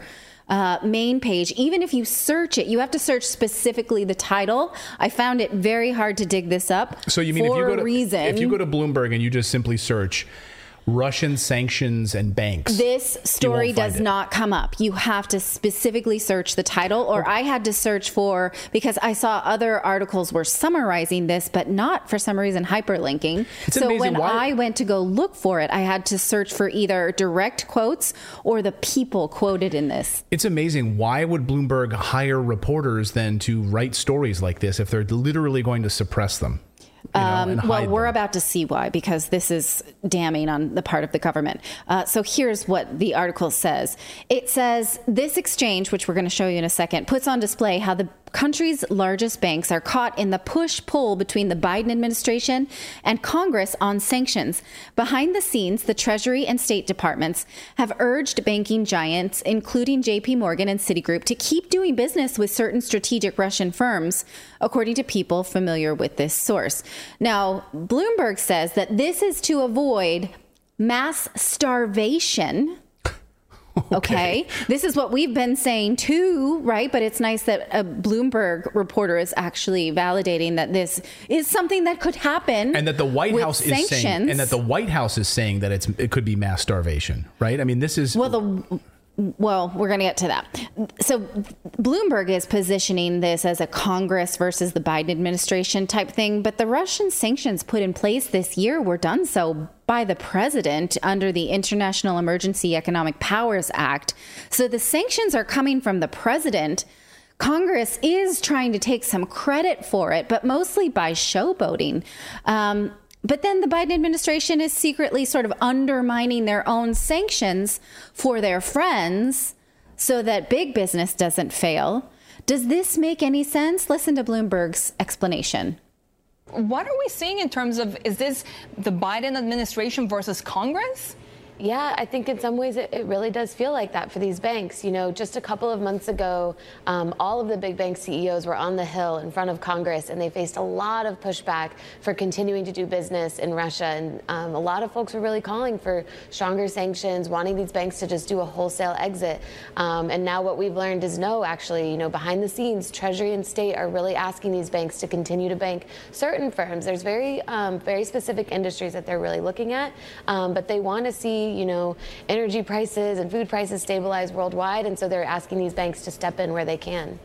uh, main page, even if you search it, you have to search specifically the title. I found it very hard to dig this up. So you mean for if you go a to reason. if you go to Bloomberg and you just simply search Russian sanctions and banks, this story does it. not come up. You have to specifically search the title, or I had to search for, because I saw other articles were summarizing this, but not for some reason hyperlinking. It's so amazing when why- I went to go look for it, I had to search for either direct quotes or the people quoted in this. It's amazing. Why would Bloomberg hire reporters then to write stories like this if they're literally going to suppress them? You know, Um, and well, hide we're them? about to see why, because this is damning on the part of the government. Uh, so here's what the article says. It says, this exchange, which we're going to show you in a second, puts on display how the country's largest banks are caught in the push-pull between the Biden administration and Congress on sanctions. Behind the scenes, the Treasury and State Departments have urged banking giants, including J P Morgan and Citigroup, to keep doing business with certain strategic Russian firms, according to people familiar with this source. Now, Bloomberg says that this is to avoid mass starvation. Okay. okay. This is what we've been saying too, right? But it's nice that a Bloomberg reporter is actually validating that this is something that could happen. And that the White with House sanctions. is saying, and that the White House is saying that it's it could be mass starvation, right? I mean, this is well, the well, we're going to get to that. So Bloomberg is positioning this as a Congress versus the Biden administration type thing, but the Russian sanctions put in place this year were done so by the president under the International Emergency Economic Powers Act. So the sanctions are coming from the president. Congress is trying to take some credit for it, but mostly by showboating. Um, But then the Biden administration is secretly sort of undermining their own sanctions for their friends so that big business doesn't fail. Does this make any sense? Listen to Bloomberg's explanation. What are we seeing in terms of, is this the Biden administration versus Congress? Yeah, I think in some ways it, it really does feel like that for these banks. You know, just a couple of months ago, um, all of the big bank C E Os were on the Hill in front of Congress, and they faced a lot of pushback for continuing to do business in Russia. And um, a lot of folks were really calling for stronger sanctions, wanting these banks to just do a wholesale exit. Um, and now what we've learned is no, actually, you know, behind the scenes, Treasury and State are really asking these banks to continue to bank certain firms. There's very, um, very specific industries that they're really looking at, um, but they want to see, you know, energy prices and food prices stabilize worldwide, and so they're asking these banks to step in where they can.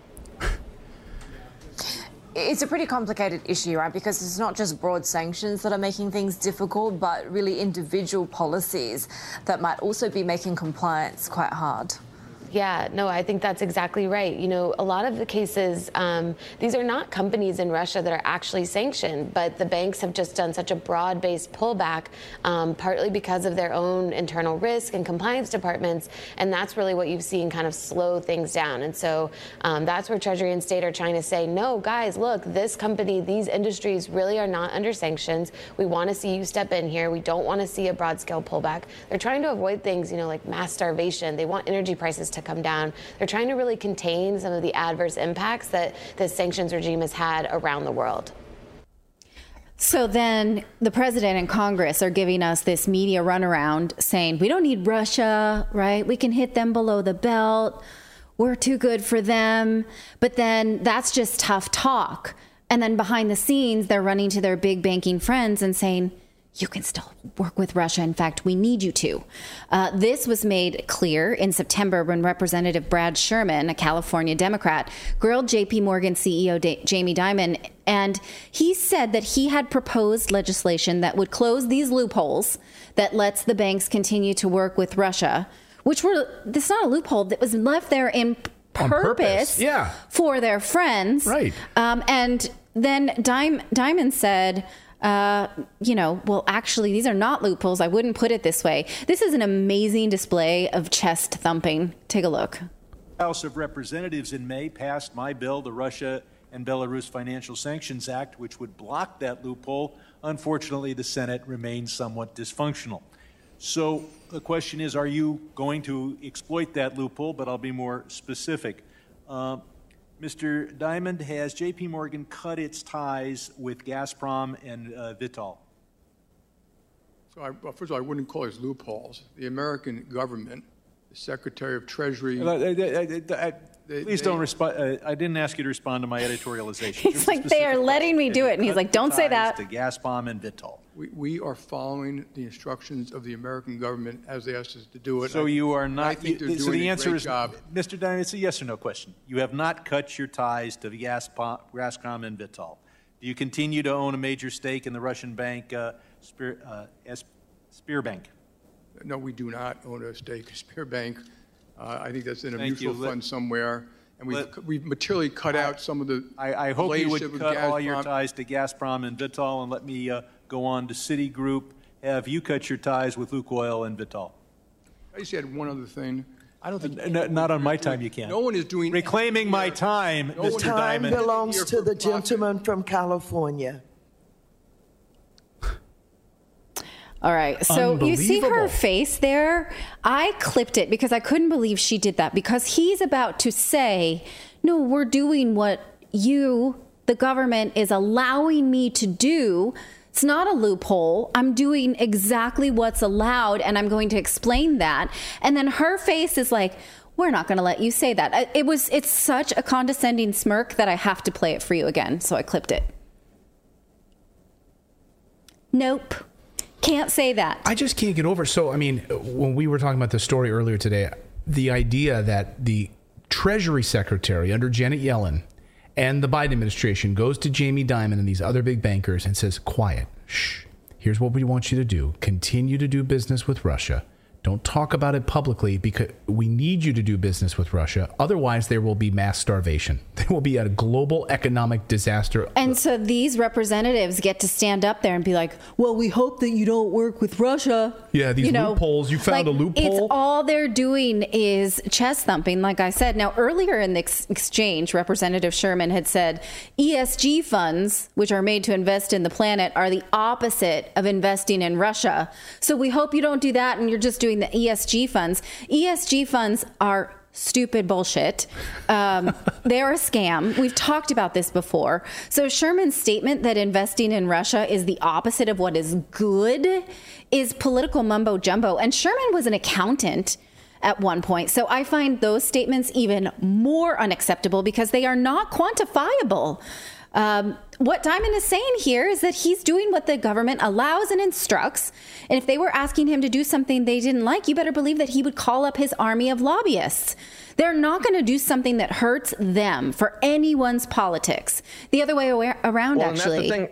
It's a pretty complicated issue, right? Because it's not just broad sanctions that are making things difficult, but really individual policies that might also be making compliance quite hard. Yeah, no, I think that's exactly right. You know, a lot of the cases, um, these are not companies in Russia that are actually sanctioned, but the banks have just done such a broad-based pullback, um, partly because of their own internal risk and compliance departments, and that's really what you've seen kind of slow things down. And so um, that's where Treasury and State are trying to say, no, guys, look, this company, these industries really are not under sanctions. We want to see you step in here. We don't want to see a broad-scale pullback. They're trying to avoid things, you know, like mass starvation. They want energy prices to come down. They're trying to really contain some of the adverse impacts that this sanctions regime has had around the world. So then the president and Congress are giving us this media runaround saying, we don't need Russia, right? We can hit them below the belt. We're too good for them. But then that's just tough talk. And then behind the scenes, they're running to their big banking friends and saying, you can still work with Russia. In fact, we need you to. Uh, this was made clear in September when Representative Brad Sherman, a California Democrat, grilled J P Morgan C E O D- Jamie Dimon, and he said that he had proposed legislation that would close these loopholes that lets the banks continue to work with Russia, which were, this is not a loophole, that was left there in On purpose, purpose. Yeah. for their friends. Right. Um, and then Dim- Dimon said, Uh, you know, well, actually, these are not loopholes. I wouldn't put it this way. This is an amazing display of chest thumping. Take a look. House of Representatives in May passed my bill, the Russia and Belarus Financial Sanctions Act, which would block that loophole. Unfortunately, the Senate remains somewhat dysfunctional. So the question is, are you going to exploit that loophole? But I'll be more specific. Uh, Mister Dimon, has J P Morgan cut its ties with Gazprom and uh, Vitol? So, I, well, first of all, I wouldn't call these loopholes. The American government the Secretary of Treasury. Uh, uh, uh, uh, Please don't respond. Uh, I didn't ask you to respond to my editorialization. He's like, they are letting me do it. And he's like, don't say that. To Gazprom and Vitol. We, we are following the instructions of the American government as they asked us to do it. So I, you are not. I think they're you, so doing the a answer great is, job. Mister Diamond, it's a yes or no question. You have not cut your ties to Gazprom, Gazprom and Vitol. Do you continue to own a major stake in the Russian bank, uh, Spear, uh, Sberbank? No, we do not own a stake in Sberbank. Uh, I think that's in a Thank mutual you. fund Let, somewhere. And we've, let, we've materially cut I, out some of the I, I hope you would cut all your Gazprom. ties to Gazprom and Vitol, and let me uh, go on to Citigroup. Have you cut your ties with Lukoil and Vitol? I just had one other thing. I don't think uh, not on my time. You can't. No one is doing reclaiming my time. No Mister time Diamond belongs to the gentleman from California. All right. So you see her face there? I clipped it because I couldn't believe she did that, because he's about to say, no, we're doing what you, the government, is allowing me to do. It's not a loophole. I'm doing exactly what's allowed, and I'm going to explain that. And then her face is like, we're not going to let you say that. It was, it's such a condescending smirk that I have to play it for you again. So I clipped it. Nope. Can't say that. I just can't get over. So, I mean, when we were talking about the story earlier today, the idea that the Treasury Secretary under Janet Yellen and the Biden administration goes to Jamie Dimon and these other big bankers and says, quiet, shh, here's what we want you to do. Continue to do business with Russia. Don't talk about it publicly, because we need you to do business with Russia. Otherwise, there will be mass starvation. There will be a global economic disaster. And so these representatives get to stand up there and be like, well, we hope that you don't work with Russia. Yeah, these you know, loopholes. You found like, a loophole. It's all they're doing is chest thumping, like I said. Now, earlier in the ex- exchange, Representative Sherman had said E S G funds, which are made to invest in the planet, are the opposite of investing in Russia. So we hope you don't do that and you're just doing the E S G funds. E S G funds are stupid bullshit. Um, they're a scam. We've talked about this before. So Sherman's statement that investing in Russia is the opposite of what is good is political mumbo jumbo. And Sherman was an accountant at one point. So I find those statements even more unacceptable because they are not quantifiable. Um, what Diamond is saying here is that he's doing what the government allows and instructs. And if they were asking him to do something they didn't like, you better believe that he would call up his army of lobbyists. They're not going to do something that hurts them for anyone's politics. The other way around, well, actually. And that's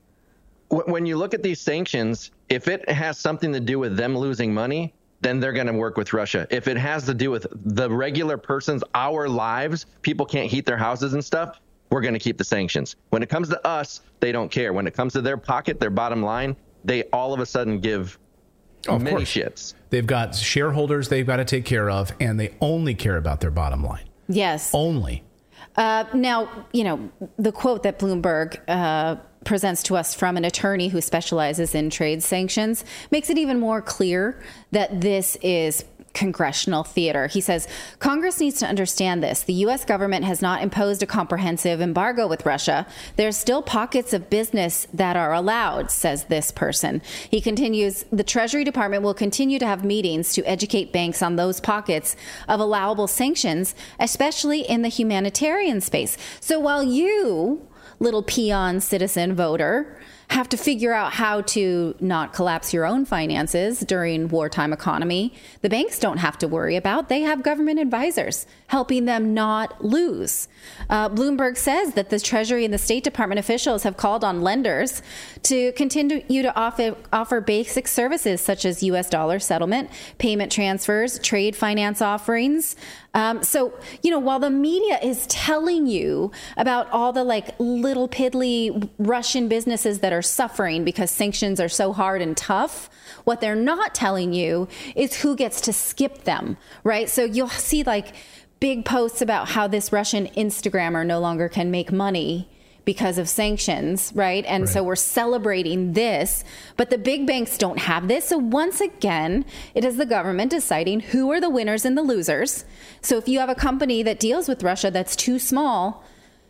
the thing. When you look at these sanctions, if it has something to do with them losing money, then they're going to work with Russia. If it has to do with the regular person's, our lives, people can't heat their houses and stuff, we're going to keep the sanctions. When it comes to us, they don't care. When it comes to their pocket, their bottom line, they all of a sudden give oh, many course. shits. They've got shareholders they've got to take care of, and they only care about their bottom line. Yes. Only. Uh, now, you know, the quote that Bloomberg uh, presents to us from an attorney who specializes in trade sanctions makes it even more clear that this is congressional theater. He says, Congress needs to understand this. The U S government has not imposed a comprehensive embargo with Russia. There's still pockets of business that are allowed, says this person. He continues, the Treasury Department will continue to have meetings to educate banks on those pockets of allowable sanctions, especially in the humanitarian space. So while you, little peon citizen voter, have to figure out how to not collapse your own finances during wartime economy, the banks don't have to worry about. They have government advisors helping them not lose. Uh, Bloomberg says that the Treasury and the State Department officials have called on lenders to continue to offer, offer basic services such as U S dollar settlement, payment transfers, trade finance offerings. Um, so, you know, while the media is telling you about all the like little piddly Russian businesses that are suffering because sanctions are so hard and tough, what they're not telling you is who gets to skip them, right? So you'll see like big posts about how this Russian Instagrammer no longer can make money because of sanctions, right? And right. So we're celebrating this, but the big banks don't have this. So once again, it is the government deciding who are the winners and the losers. So if you have a company that deals with Russia that's too small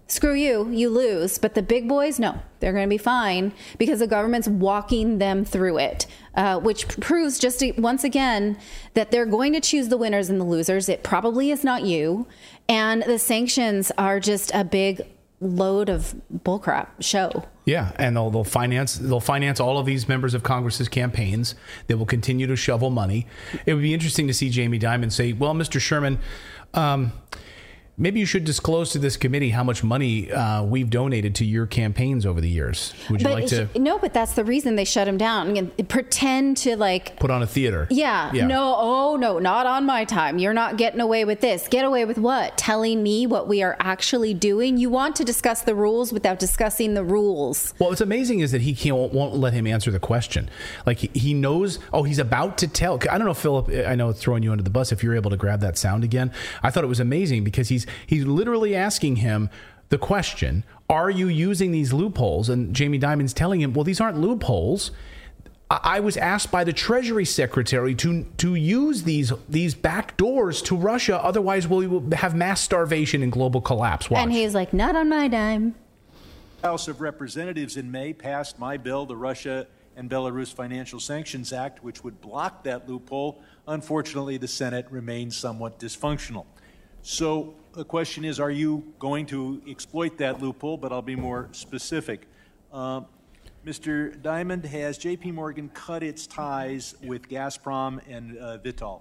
screw you, you lose. But the big boys, no, they're going to be fine because the government's walking them through it, uh, which proves just to, once again that they're going to choose the winners and the losers. It probably is not you. And the sanctions are just a big load of bullcrap show. Yeah, and they'll, they'll finance they'll finance all of these members of Congress's campaigns. They will continue to shovel money. It would be interesting to see Jamie Dimon say, well, Mister Sherman, um, maybe you should disclose to this committee how much money uh, we've donated to your campaigns over the years. Would you but like to he, no, but that's the reason they shut him down. And pretend to like put on a theater. Yeah, yeah. No, oh no, not on my time. You're not getting away with this. Get away with what? Telling me what we are actually doing? You want to discuss the rules without discussing the rules. Well, what's amazing is that he can't, won't let him answer the question. Like he, he knows, oh, he's about to tell. I don't know, Philip, I know it's throwing you under the bus if you're able to grab that sound again. I thought it was amazing because he's he's literally asking him the question, are you using these loopholes? And Jamie Dimon's telling him, well, these aren't loopholes. I, I was asked by the Treasury Secretary to to use these these back doors to Russia. Otherwise, we will have mass starvation and global collapse. Watch. And he's like, not on my dime. House of Representatives in May passed my bill, the Russia and Belarus Financial Sanctions Act, which would block that loophole. Unfortunately, the Senate remains somewhat dysfunctional. So the question is, are you going to exploit that loophole? But I'll be more specific. Uh, Mister Dimon, has J P. Morgan cut its ties with Gazprom and uh, Vitol?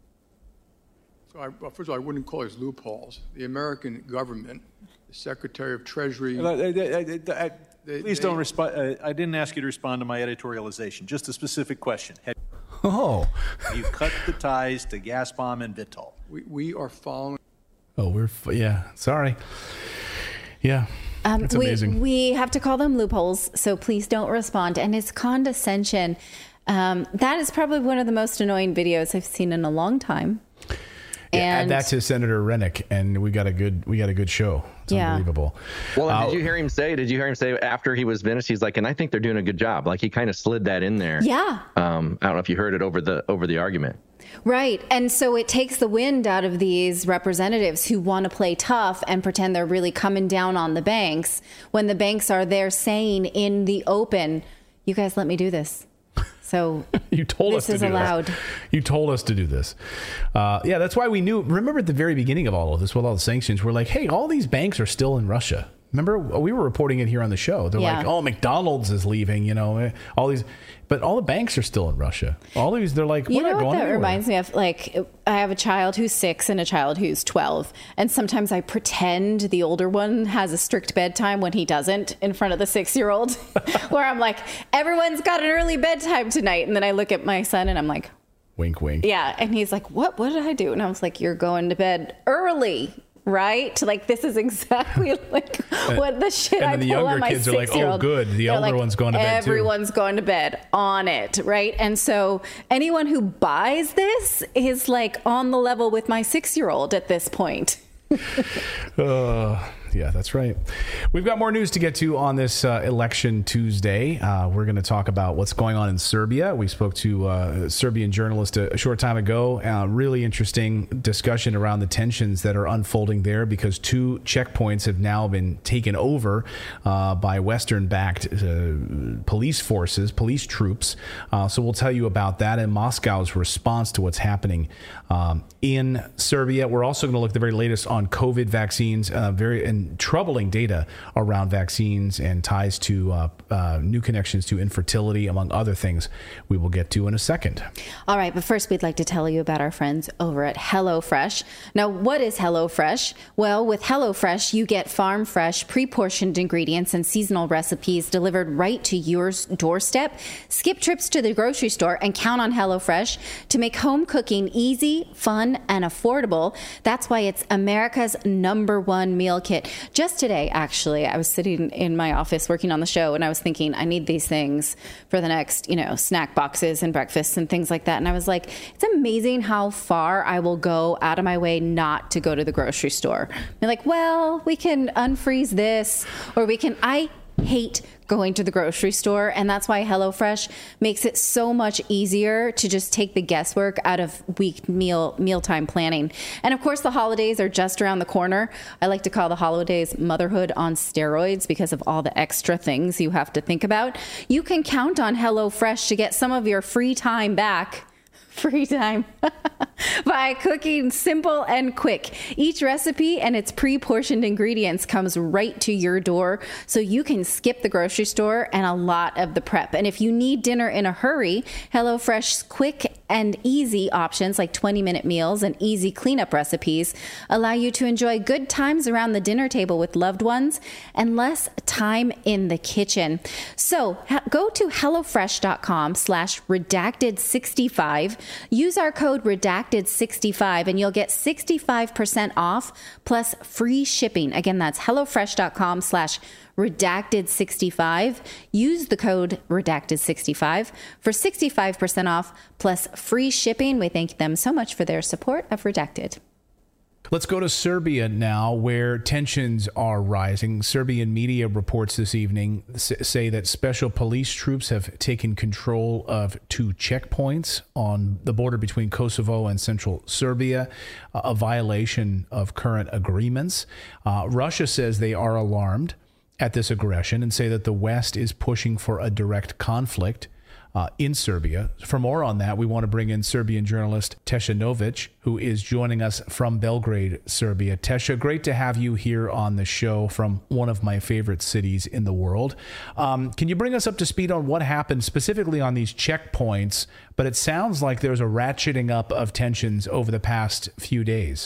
So I, well, first of all, I wouldn't call these loopholes. The American government, the Secretary of Treasury... Uh, I, I, I, they, please they, don't respond. Uh, I didn't ask you to respond to my editorialization. Just a specific question. Have oh. you cut the ties to Gazprom and Vitol? We, we are following... Oh, we're, yeah, sorry. Yeah, um, it's we, amazing. We have to call them loopholes, so please don't respond. And his condescension, um, that is probably one of the most annoying videos I've seen in a long time. Yeah, and add that to Senator Rennick, and we got a good we got a good show. It's yeah. unbelievable. Well, and uh, did you hear him say? Did you hear him say after he was finished? He's like, and I think they're doing a good job. Like he kind of slid that in there. Yeah. Um, I don't know if you heard it over the over the argument. Right. And so it takes the wind out of these representatives who want to play tough and pretend they're really coming down on the banks when the banks are there saying in the open, you guys let me do this. So you told us to this is do allowed. This. You told us to do this. Uh, yeah, that's why we knew. Remember at the very beginning of all of this with all the sanctions, we're like, hey, all these banks are still in Russia. Remember, we were reporting it here on the show. They're yeah. like, oh, McDonald's is leaving, you know, all these. But all the banks are still in Russia. All these, they're like, we're you know not what going that anywhere. reminds me of? Like, I have a child who's six and a child who's twelve. And sometimes I pretend the older one has a strict bedtime when he doesn't in front of the six-year-old. Where I'm like, everyone's got an early bedtime tonight. And then I look at my son and I'm like, wink, wink. Yeah. And he's like, what? What did I do? And I was like, you're going to bed early. Right? Like, this is exactly like what the shit and I the pull younger on my kids are like, six-year-old. oh, good. The They're older like, one's going to bed, too. Everyone's going to bed on it, right? And so anyone who buys this is like on the level with my six-year-old at this point. uh, yeah, that's right. We've got more news to get to on this uh, election Tuesday. Uh, we're going to talk about what's going on in Serbia. We spoke to uh, a Serbian journalist a, a short time ago. Uh, really interesting discussion around the tensions that are unfolding there because two checkpoints have now been taken over uh, by Western-backed uh, police forces, police troops. Uh, so we'll tell you about that and Moscow's response to what's happening um, in Serbia. We're also going to look at the very latest on COVID vaccines, uh, very and troubling data around vaccines and ties to uh, uh, new connections to infertility, among other things we will get to in a second. All right, but first we'd like to tell you about our friends over at HelloFresh. Now, what is HelloFresh? Well, with HelloFresh, you get farm fresh, pre-portioned ingredients and seasonal recipes delivered right to your doorstep. Skip trips to the grocery store and count on HelloFresh to make home cooking easy, fun, and affordable. That's why it's America's number one meal kit. Just today, actually, I was sitting in my office working on the show and I was thinking, I need these things for the next, you know, snack boxes and breakfasts and things like that. And I was like, it's amazing how far I will go out of my way not to go to the grocery store. They're like, well, we can unfreeze this or we can, I hate going to the grocery store, and that's why HelloFresh makes it so much easier to just take the guesswork out of week meal mealtime planning. And of course, the holidays are just around the corner. I like to call the holidays motherhood on steroids because of all the extra things you have to think about. You can count on HelloFresh to get some of your free time back. Free time by cooking simple and quick. Each recipe and its pre-portioned ingredients comes right to your door, so you can skip the grocery store and a lot of the prep. And if you need dinner in a hurry, HelloFresh's quick and easy options like twenty minute meals and easy cleanup recipes allow you to enjoy good times around the dinner table with loved ones and less time in the kitchen. So ha- go to HelloFresh.com slash redacted 65. Use our code redacted sixty-five and you'll get sixty-five percent off plus free shipping. Again, that's HelloFresh.com slash redacted 65. Use the code redacted sixty-five for sixty-five percent off plus free shipping. We thank them so much for their support of Redacted. Let's go to Serbia now, where tensions are rising. Serbian media reports this evening say that special police troops have taken control of two checkpoints on the border between Kosovo and central Serbia, a violation of current agreements. Uh, Russia says they are alarmed at this aggression and say that the West is pushing for a direct conflict uh, in Serbia. For more on that, we want to bring in Serbian journalist Tesha Novic, who is joining us from Belgrade, Serbia. Tesha, great to have you here on the show from one of my favorite cities in the world. Um, can you bring us up to speed on what happened specifically on these checkpoints? But it sounds like there's a ratcheting up of tensions over the past few days.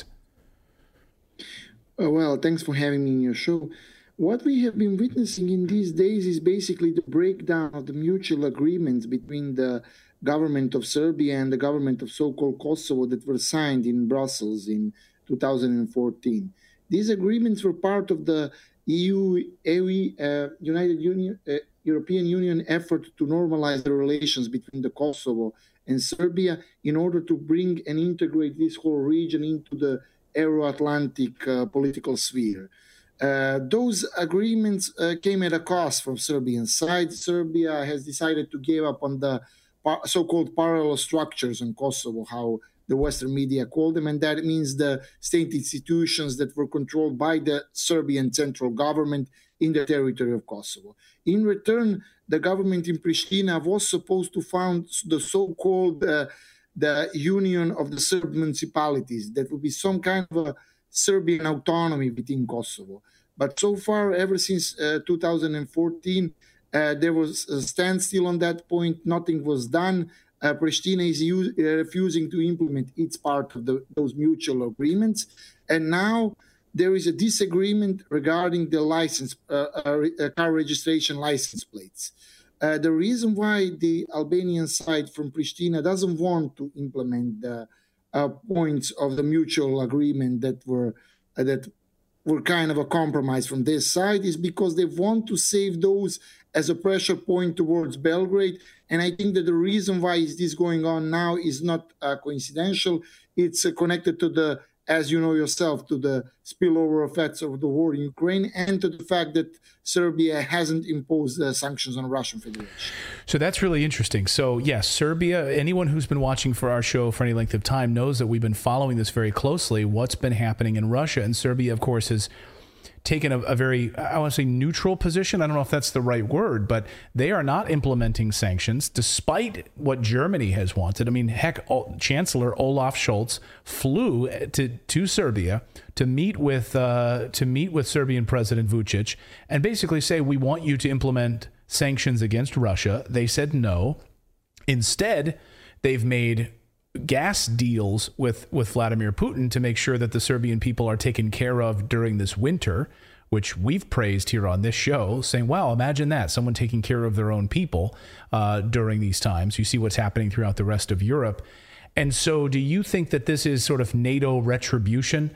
Oh, well, thanks for having me in your show. What we have been witnessing in these days is basically the breakdown of the mutual agreements between the government of Serbia and the government of so-called Kosovo that were signed in Brussels in two thousand fourteen. These agreements were part of the E U, E U uh, United Union, uh, European Union effort to normalize the relations between the Kosovo and Serbia in order to bring and integrate this whole region into the Euro-Atlantic uh, political sphere. Uh, those agreements uh, came at a cost from Serbian side. Serbia has decided to give up on the par- so-called parallel structures in Kosovo, how the Western media call them, and that means the state institutions that were controlled by the Serbian central government in the territory of Kosovo. In return, the government in Pristina was supposed to found the so-called uh, the Union of the Serb Municipalities. That would be some kind of a Serbian autonomy within Kosovo. But so far, ever since uh, two thousand fourteen, uh, there was a standstill on that point. Nothing was done. Uh, Pristina is u- uh, refusing to implement its part of the, those mutual agreements. And now there is a disagreement regarding the license, uh, uh, car registration license plates. Uh, the reason why the Albanian side from Pristina doesn't want to implement the Uh, points of the mutual agreement that were uh, that were kind of a compromise from this side is because they want to save those as a pressure point towards Belgrade. And I think that the reason why is this going on now is not uh, coincidental. It's uh, connected to the, as you know yourself, to the spillover effects of the war in Ukraine and to the fact that Serbia hasn't imposed uh, sanctions on the Russian Federation. So that's really interesting. So yes, Serbia, anyone who's been watching for our show for any length of time knows that we've been following this very closely, what's been happening in Russia. And Serbia, of course, has taken a, a very, I want to say neutral position. I don't know if that's the right word, but they are not implementing sanctions despite what Germany has wanted. I mean, heck, Chancellor Olaf Scholz flew to, to Serbia to meet with uh, to meet with Serbian President Vučić and basically say, we want you to implement sanctions against Russia. They said no. Instead, they've made gas deals with, with Vladimir Putin to make sure that the Serbian people are taken care of during this winter, which we've praised here on this show, saying, wow, imagine that, someone taking care of their own people uh, during these times. You see what's happening throughout the rest of Europe. And so do you think that this is sort of NATO retribution,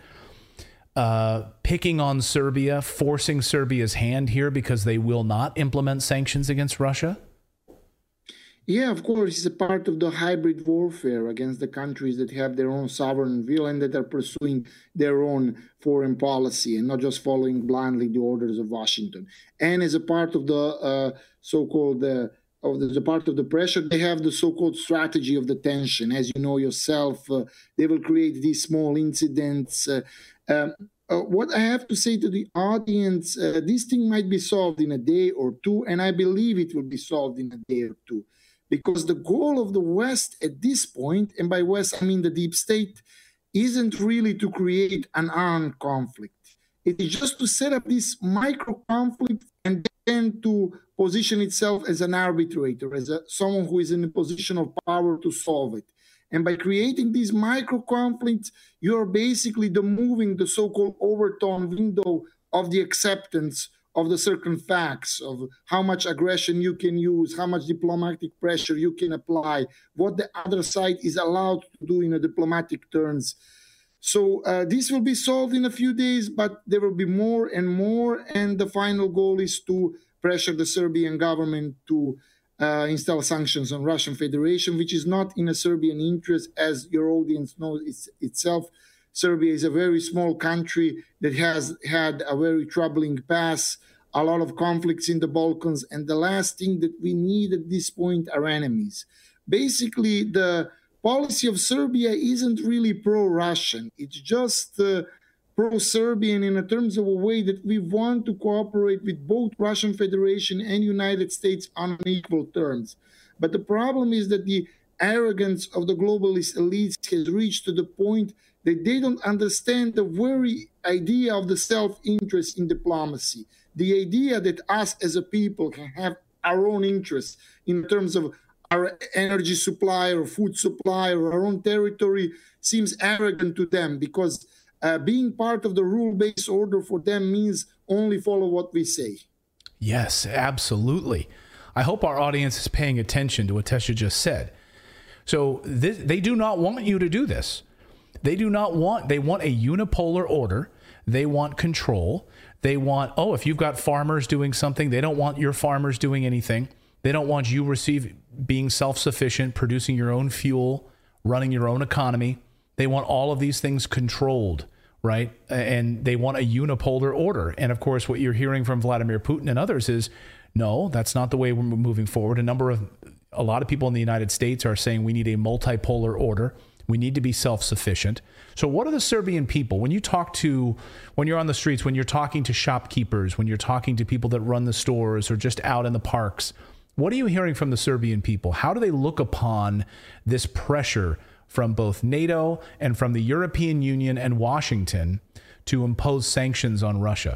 uh, picking on Serbia, forcing Serbia's hand here because they will not implement sanctions against Russia? Yeah, of course, it's a part of the hybrid warfare against the countries that have their own sovereign will and that are pursuing their own foreign policy and not just following blindly the orders of Washington. And as a part of the uh, so-called uh, of the, the part of the pressure, they have the so-called strategy of the tension. As you know yourself, uh, they will create these small incidents. Uh, um, uh, what I have to say to the audience, uh, this thing might be solved in a day or two, and I believe it will be solved in a day or two. Because the goal of the West at this point, and by West I mean the deep state, isn't really to create an armed conflict. It is just to set up this micro conflict and then to position itself as an arbitrator, as a, someone who is in a position of power to solve it. And by creating these micro conflicts, you're basically moving the so-called Overton window of the acceptance of the certain facts, of how much aggression you can use, how much diplomatic pressure you can apply, what the other side is allowed to do in a diplomatic terms. So uh, this will be solved in a few days, but there will be more and more, and the final goal is to pressure the Serbian government to uh, install sanctions on Russian Federation, which is not in a Serbian interest, as your audience knows it's, itself. Serbia is a very small country that has had a very troubling past, a lot of conflicts in the Balkans, and the last thing that we need at this point are enemies. Basically, the policy of Serbia isn't really pro-Russian. It's just uh, pro-Serbian in terms of a way that we want to cooperate with both Russian Federation and United States on equal terms. But the problem is that the arrogance of the globalist elites has reached to the point that they don't understand the very idea of the self-interest in diplomacy, the idea that us as a people can have our own interests in terms of our energy supply or food supply or our own territory seems arrogant to them, because uh, being part of the rule-based order for them means only follow what we say. Yes, absolutely. I hope our audience is paying attention to what Tesha just said. So this, they do not want you to do this. They do not want, they want a unipolar order. They want control. They want, oh, if you've got farmers doing something, they don't want your farmers doing anything. They don't want you receive, being self-sufficient, producing your own fuel, running your own economy. They want all of these things controlled, right? And they want a unipolar order. And of course, what you're hearing from Vladimir Putin and others is, no, that's not the way we're moving forward. A number of, a lot of people in the United States are saying we need a multipolar order. We need to be self-sufficient. So what are the Serbian people, when you talk to, when you're on the streets, when you're talking to shopkeepers, when you're talking to people that run the stores or just out in the parks, what are you hearing from the Serbian people? How do they look upon this pressure from both NATO and from the European Union and Washington to impose sanctions on Russia?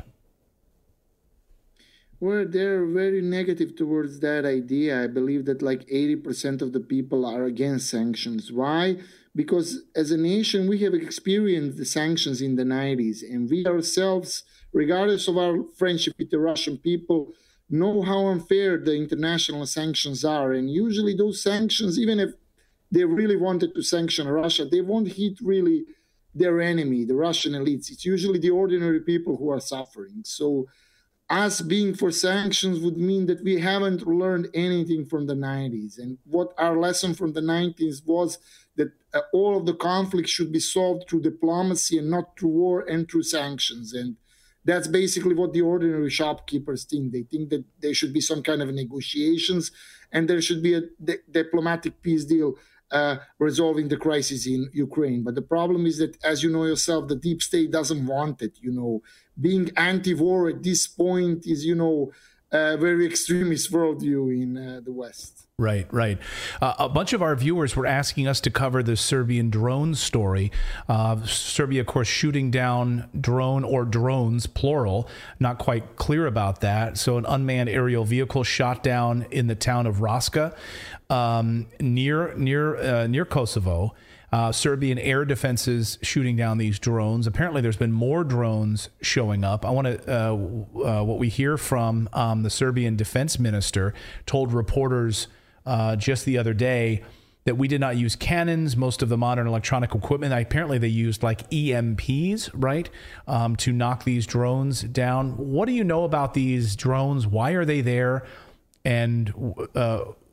Well, they're very negative towards that idea. I believe that like eighty percent of the people are against sanctions. Why? Because as a nation, we have experienced the sanctions in the nineties, and we ourselves, regardless of our friendship with the Russian people, know how unfair the international sanctions are. And usually those sanctions, even if they really wanted to sanction Russia, they won't hit really their enemy, the Russian elites. It's usually the ordinary people who are suffering. So us being for sanctions would mean that we haven't learned anything from the nineties. And what our lesson from the nineties was that uh, all of the conflicts should be solved through diplomacy and not through war and through sanctions. And that's basically what the ordinary shopkeepers think. They think that there should be some kind of negotiations and there should be a di- diplomatic peace deal uh, resolving the crisis in Ukraine. But the problem is that, as you know yourself, the deep state doesn't want it. You know, being anti-war at this point is, you know, a very extremist worldview in uh, the West. Right, right. Uh, a bunch of our viewers were asking us to cover the Serbian drone story. Uh, Serbia, of course, shooting down drone or drones, plural, not quite clear about that. So an unmanned aerial vehicle shot down in the town of Raska, um, near near uh, near Kosovo. Uh, Serbian air defenses shooting down these drones. Apparently, there's been more drones showing up. I want to, uh, uh, what we hear from um, the Serbian defense minister told reporters uh, just the other day that we did not use cannons, most of the modern electronic equipment. Apparently, they used like E M Ps, right, um, to knock these drones down. What do you know about these drones? Why are they there? And uh,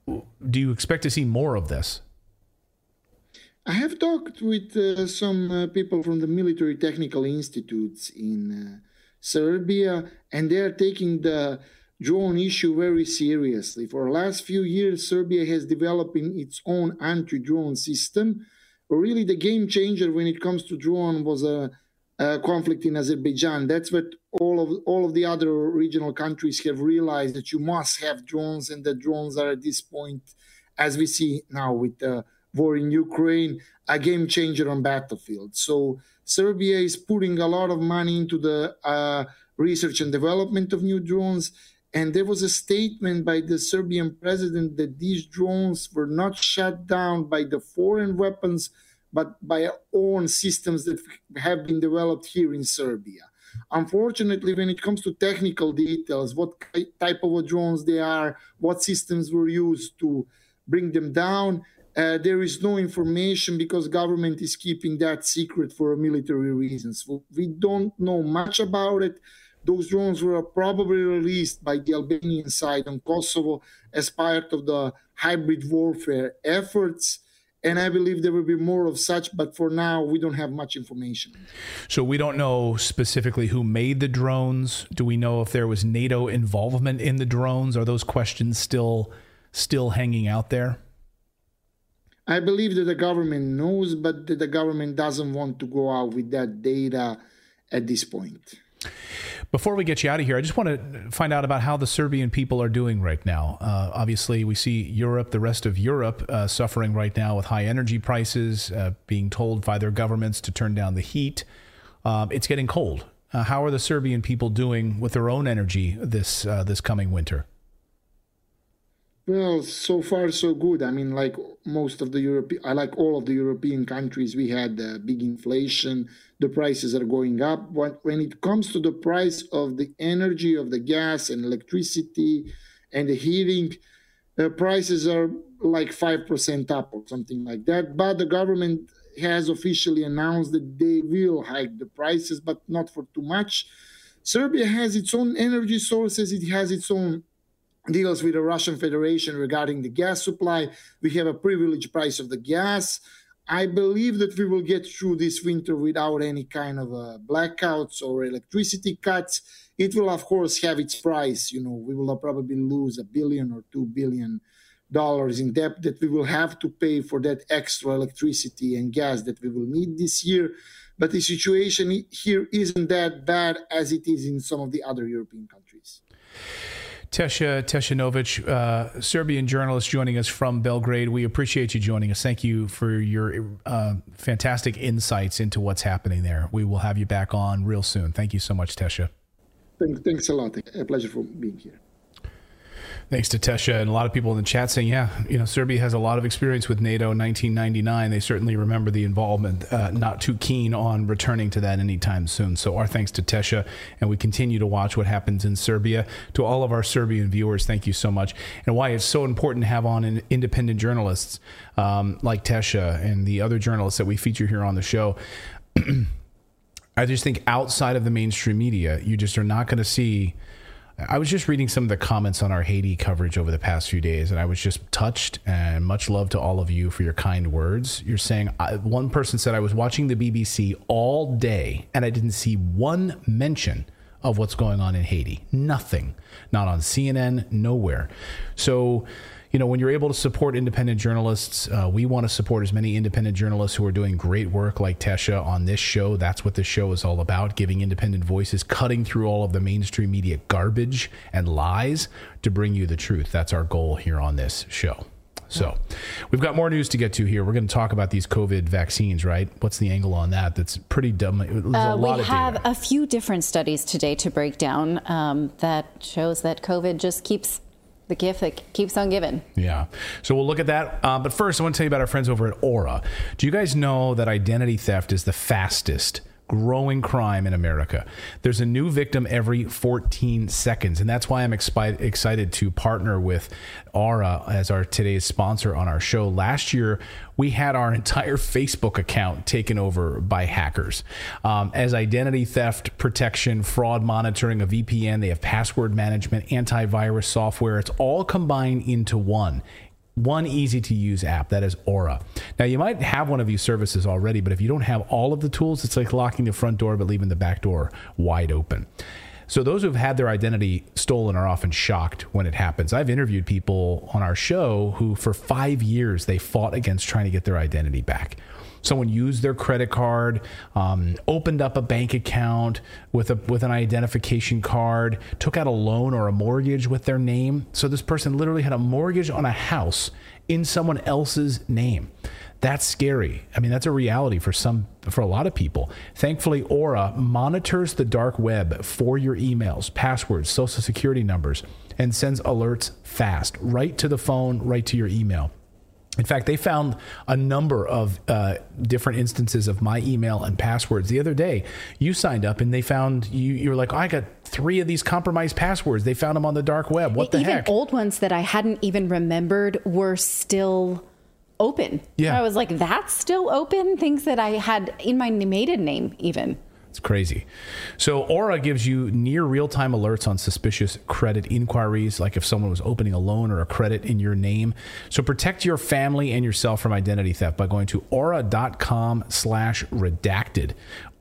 do you expect to see more of this? I have talked with uh, some uh, people from the military technical institutes in uh, Serbia, and they are taking the drone issue very seriously. For the last few years, Serbia has developed its own anti-drone system. But really, the game changer when it comes to drone was a, a conflict in Azerbaijan. That's what all of all of the other regional countries have realized, that you must have drones, and that drones are at this point, as we see now with the war in Ukraine, a game changer on battlefield. So Serbia is putting a lot of money into the uh, research and development of new drones. And there was a statement by the Serbian president that these drones were not shut down by the foreign weapons, but by our own systems that have been developed here in Serbia. Unfortunately, when it comes to technical details, what type of drones they are, what systems were used to bring them down, Uh, there is no information because government is keeping that secret for military reasons. We don't know much about it. Those drones were probably released by the Albanian side on Kosovo as part of the hybrid warfare efforts. And I believe there will be more of such, but for now, we don't have much information. So we don't know specifically who made the drones. Do we know if there was NATO involvement in the drones? Are those questions still still hanging out there? I believe that the government knows, but that the government doesn't want to go out with that data at this point. Before we get you out of here, I just want to find out about how the Serbian people are doing right now. Uh, obviously, we see Europe, the rest of Europe, uh, suffering right now with high energy prices, uh, being told by their governments to turn down the heat. Um, it's getting cold. Uh, how are the Serbian people doing with their own energy this uh, this coming winter? Well, so far so good. I mean, like most of the Europe, I like all of the European countries, we had uh, big inflation. The prices are going up. But when it comes to the price of the energy, of the gas and electricity and the heating, the prices are like five percent up or something like that. But the government has officially announced that they will hike the prices, but not for too much. Serbia has its own energy sources. It has its own deals with the Russian Federation regarding the gas supply. We have a privileged price of the gas. I believe that we will get through this winter without any kind of uh, blackouts or electricity cuts. It will, of course, have its price. You know, we will probably lose a billion or two billion dollars in debt that we will have to pay for that extra electricity and gas that we will need this year. But the situation here isn't that bad as it is in some of the other European countries. Tesha Teshanovic, uh, Serbian journalist joining us from Belgrade. We appreciate you joining us. Thank you for your uh, fantastic insights into what's happening there. We will have you back on real soon. Thank you so much, Tesha. Thanks, thanks a lot. A pleasure for being here. Thanks to Tesha, and a lot of people in the chat saying, yeah, you know, Serbia has a lot of experience with NATO in nineteen ninety-nine. They certainly remember the involvement, uh, not too keen on returning to that anytime soon. So our thanks to Tesha, and we continue to watch what happens in Serbia. To all of our Serbian viewers, thank you so much. And why it's so important to have on an independent journalists um, like Tesha and the other journalists that we feature here on the show. I just think outside of the mainstream media, you just are not going to see... I was just reading some of the comments on our Haiti coverage over the past few days, and I was just touched, and much love to all of you for your kind words. You're saying, I, one person said, I was watching the B B C all day, and I didn't see one mention of what's going on in Haiti. Nothing. Not on C N N, nowhere. So, you know, when you're able to support independent journalists, uh, we want to support as many independent journalists who are doing great work like Tesha on this show. That's what this show is all about, giving independent voices, cutting through all of the mainstream media garbage and lies to bring you the truth. That's our goal here on this show. So we've got more news to get to here. We're going to talk about these COVID vaccines, right? What's the angle on that? That's pretty dumb. There's a uh, lot we of have data. a few different studies today to break down um, that shows that COVID just keeps the gift that keeps on giving. Yeah. So we'll look at that. Uh, but first, I want to tell you about our friends over at Aura. Do you guys know that identity theft is the fastest growing crime in America? There's a new victim every fourteen seconds. And that's why I'm expi- excited to partner with Aura as our today's sponsor on our show. Last year, we had our entire Facebook account taken over by hackers. Um, as identity theft protection, fraud monitoring, a V P N, they have password management, antivirus software. It's all combined into one. One easy to use app, that is Aura. Now, you might have one of these services already, but if you don't have all of the tools, it's like locking the front door but leaving the back door wide open. So those who've had their identity stolen are often shocked when it happens. I've interviewed people on our show who for five years they fought against trying to get their identity back. Someone used their credit card, um, opened up a bank account with a with an identification card, took out a loan or a mortgage with their name. So this person literally had a mortgage on a house in someone else's name. That's scary. I mean, that's a reality for some, for a lot of people. Thankfully, Aura monitors the dark web for your emails, passwords, social security numbers, and sends alerts fast, right to the phone, right to your email. In fact, they found a number of uh, different instances of my email and passwords. The other day, you signed up and they found you. You're like, oh, I got three of these compromised passwords. They found them on the dark web. What the even heck? Old ones that I hadn't even remembered were still open. Yeah. I was like, that's still open? Things that I had in my maiden name even. It's crazy. So Aura gives you near real-time alerts on suspicious credit inquiries, like if someone was opening a loan or a credit in your name. So protect your family and yourself from identity theft by going to aura.com slash redacted.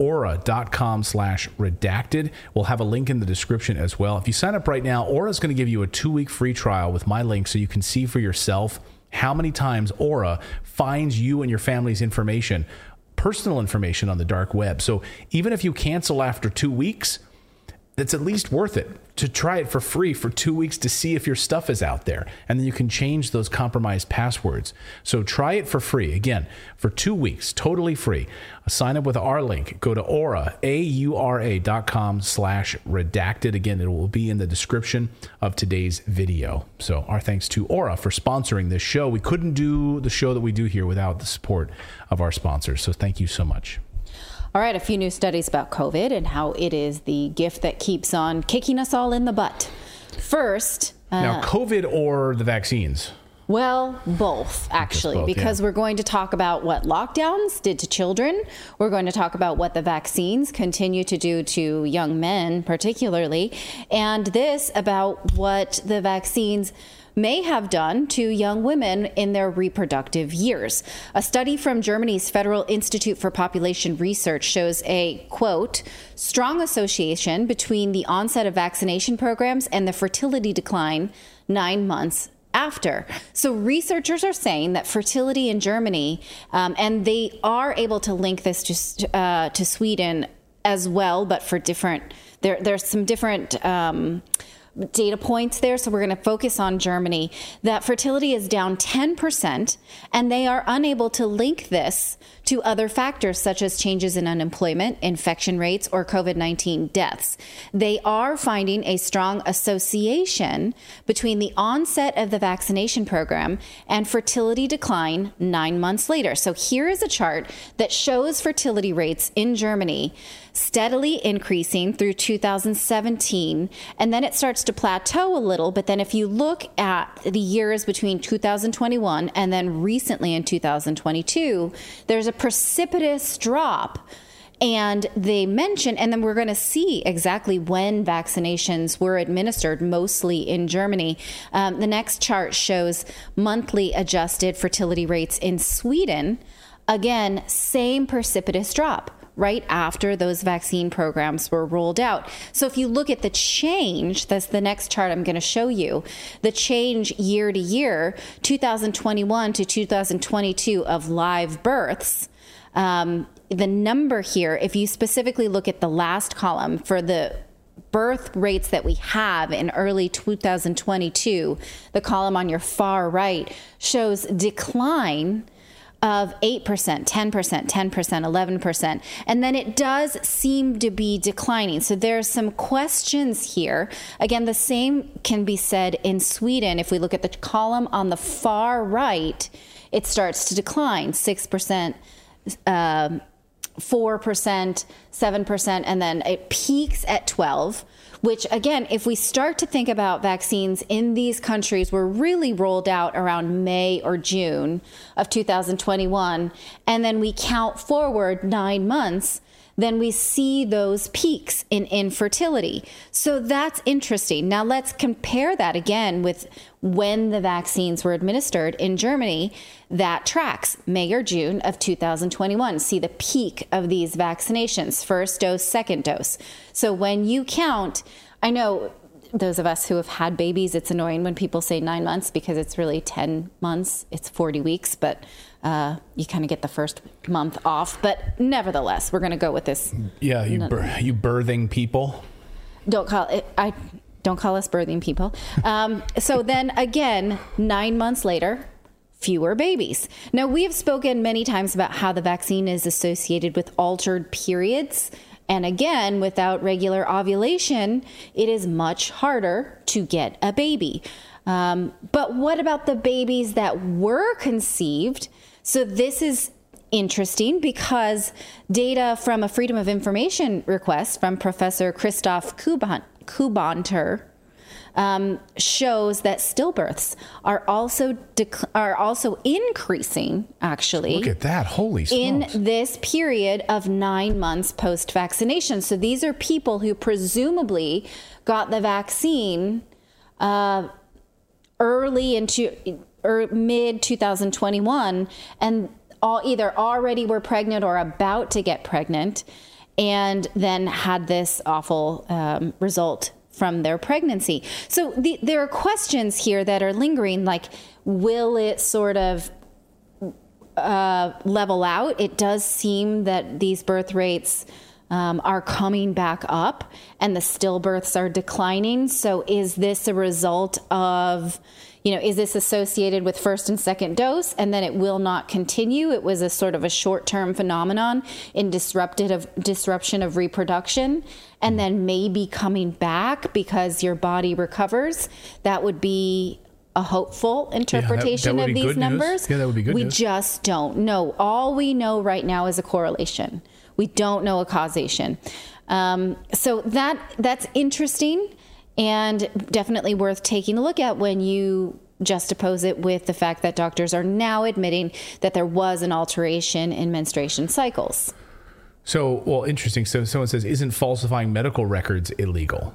Aura.com slash redacted. We'll have a link in the description as well. If you sign up right now, Aura is going to give you a two-week free trial with my link so you can see for yourself how many times Aura finds you and your family's information, personal information on the dark web. So even if you cancel after two weeks, it's at least worth it to try it for free for two weeks to see if your stuff is out there. And then you can change those compromised passwords. So try it for free. Again, for two weeks, totally free. Sign up with our link. Go to Aura, A-U-R-A dot com slash redacted. Again, it will be in the description of today's video. So our thanks to Aura for sponsoring this show. We couldn't do the show that we do here without the support of our sponsors. So thank you so much. All right, a few new studies about COVID and how it is the gift that keeps on kicking us all in the butt. First... Uh, now, COVID or the vaccines? Well, both, actually, both, because yeah. we're going to talk about what lockdowns did to children. We're going to talk about what the vaccines continue to do to young men, particularly, and this about what the vaccines may have done to young women in their reproductive years. A study from Germany's Federal Institute for Population Research shows a, quote, strong association between the onset of vaccination programs and the fertility decline nine months after. So researchers are saying that fertility in Germany, um, and they are able to link this to, uh, to Sweden as well, but for different, there, there's some different um, data points there. So we're going to focus on Germany, that fertility is down ten percent, and they are unable to link this to other factors such as changes in unemployment, infection rates, or COVID nineteen deaths. They are finding a strong association between the onset of the vaccination program and fertility decline nine months later. So here is a chart that shows fertility rates in Germany steadily increasing through two thousand seventeen, and then it starts to plateau a little. But then if you look at the years between two thousand twenty-one and then recently in two thousand twenty-two, there's a precipitous drop. And they mention, and then we're going to see exactly when vaccinations were administered, mostly in Germany. Um, the next chart shows monthly adjusted fertility rates in Sweden. Again, same precipitous drop right after those vaccine programs were rolled out. So if you look at the change, that's the next chart I'm going to show you, the change year to year, two thousand twenty-one to two thousand twenty-two of live births, um, the number here, if you specifically look at the last column for the birth rates that we have in early two thousand twenty-two, the column on your far right shows decline of eight percent, ten percent, ten percent, eleven percent. And then it does seem to be declining. So there's some questions here. Again, the same can be said in Sweden. If we look at the column on the far right, it starts to decline, six percent, um, four percent, seven percent, and then it peaks at twelve. Which, again, if we start to think about vaccines in these countries were really rolled out around May or June of two thousand twenty-one, and then we count forward nine months, then we see those peaks in infertility. So that's interesting. Now let's compare that again with when the vaccines were administered in Germany. That tracks May or June of two thousand twenty-one. See the peak of these vaccinations, first dose, second dose. So when you count, I know those of us who have had babies, it's annoying when people say nine months because it's really ten months. It's forty weeks, but uh, you kind of get the first month off. But nevertheless, we're going to go with this. Yeah, you bir- you birthing people. Don't call it. I don't call us birthing people. Um, so then again, nine months later, fewer babies. Now, we have spoken many times about how the vaccine is associated with altered periods. And again, without regular ovulation, it is much harder to get a baby. Um, but what about the babies that were conceived? So this is interesting because data from a Freedom of Information request from Professor Christoph Kuban, Kubanter um, shows that stillbirths are also dec- are also increasing, actually. Look at that. Holy smokes. In this period of nine months post-vaccination. So these are people who presumably got the vaccine uh, early into or mid twenty twenty-one and all either already were pregnant or about to get pregnant and then had this awful um, result from their pregnancy. So the, there are questions here that are lingering, like, will it sort of uh, level out? It does seem that these birth rates um, are coming back up and the stillbirths are declining. So is this a result of, you know, is this associated with first and second dose and then it will not continue? It was a sort of a short-term phenomenon in disrupted of disruption of reproduction and then maybe coming back because your body recovers. That would be a hopeful interpretation yeah, that, that of these numbers. News. Yeah, that would be good we news. just don't know. All we know right now is a correlation. We don't know a causation. Um, so that that's interesting. And definitely worth taking a look at when you juxtapose it with the fact that doctors are now admitting that there was an alteration in menstruation cycles. So, well, interesting. So someone says, isn't falsifying medical records illegal?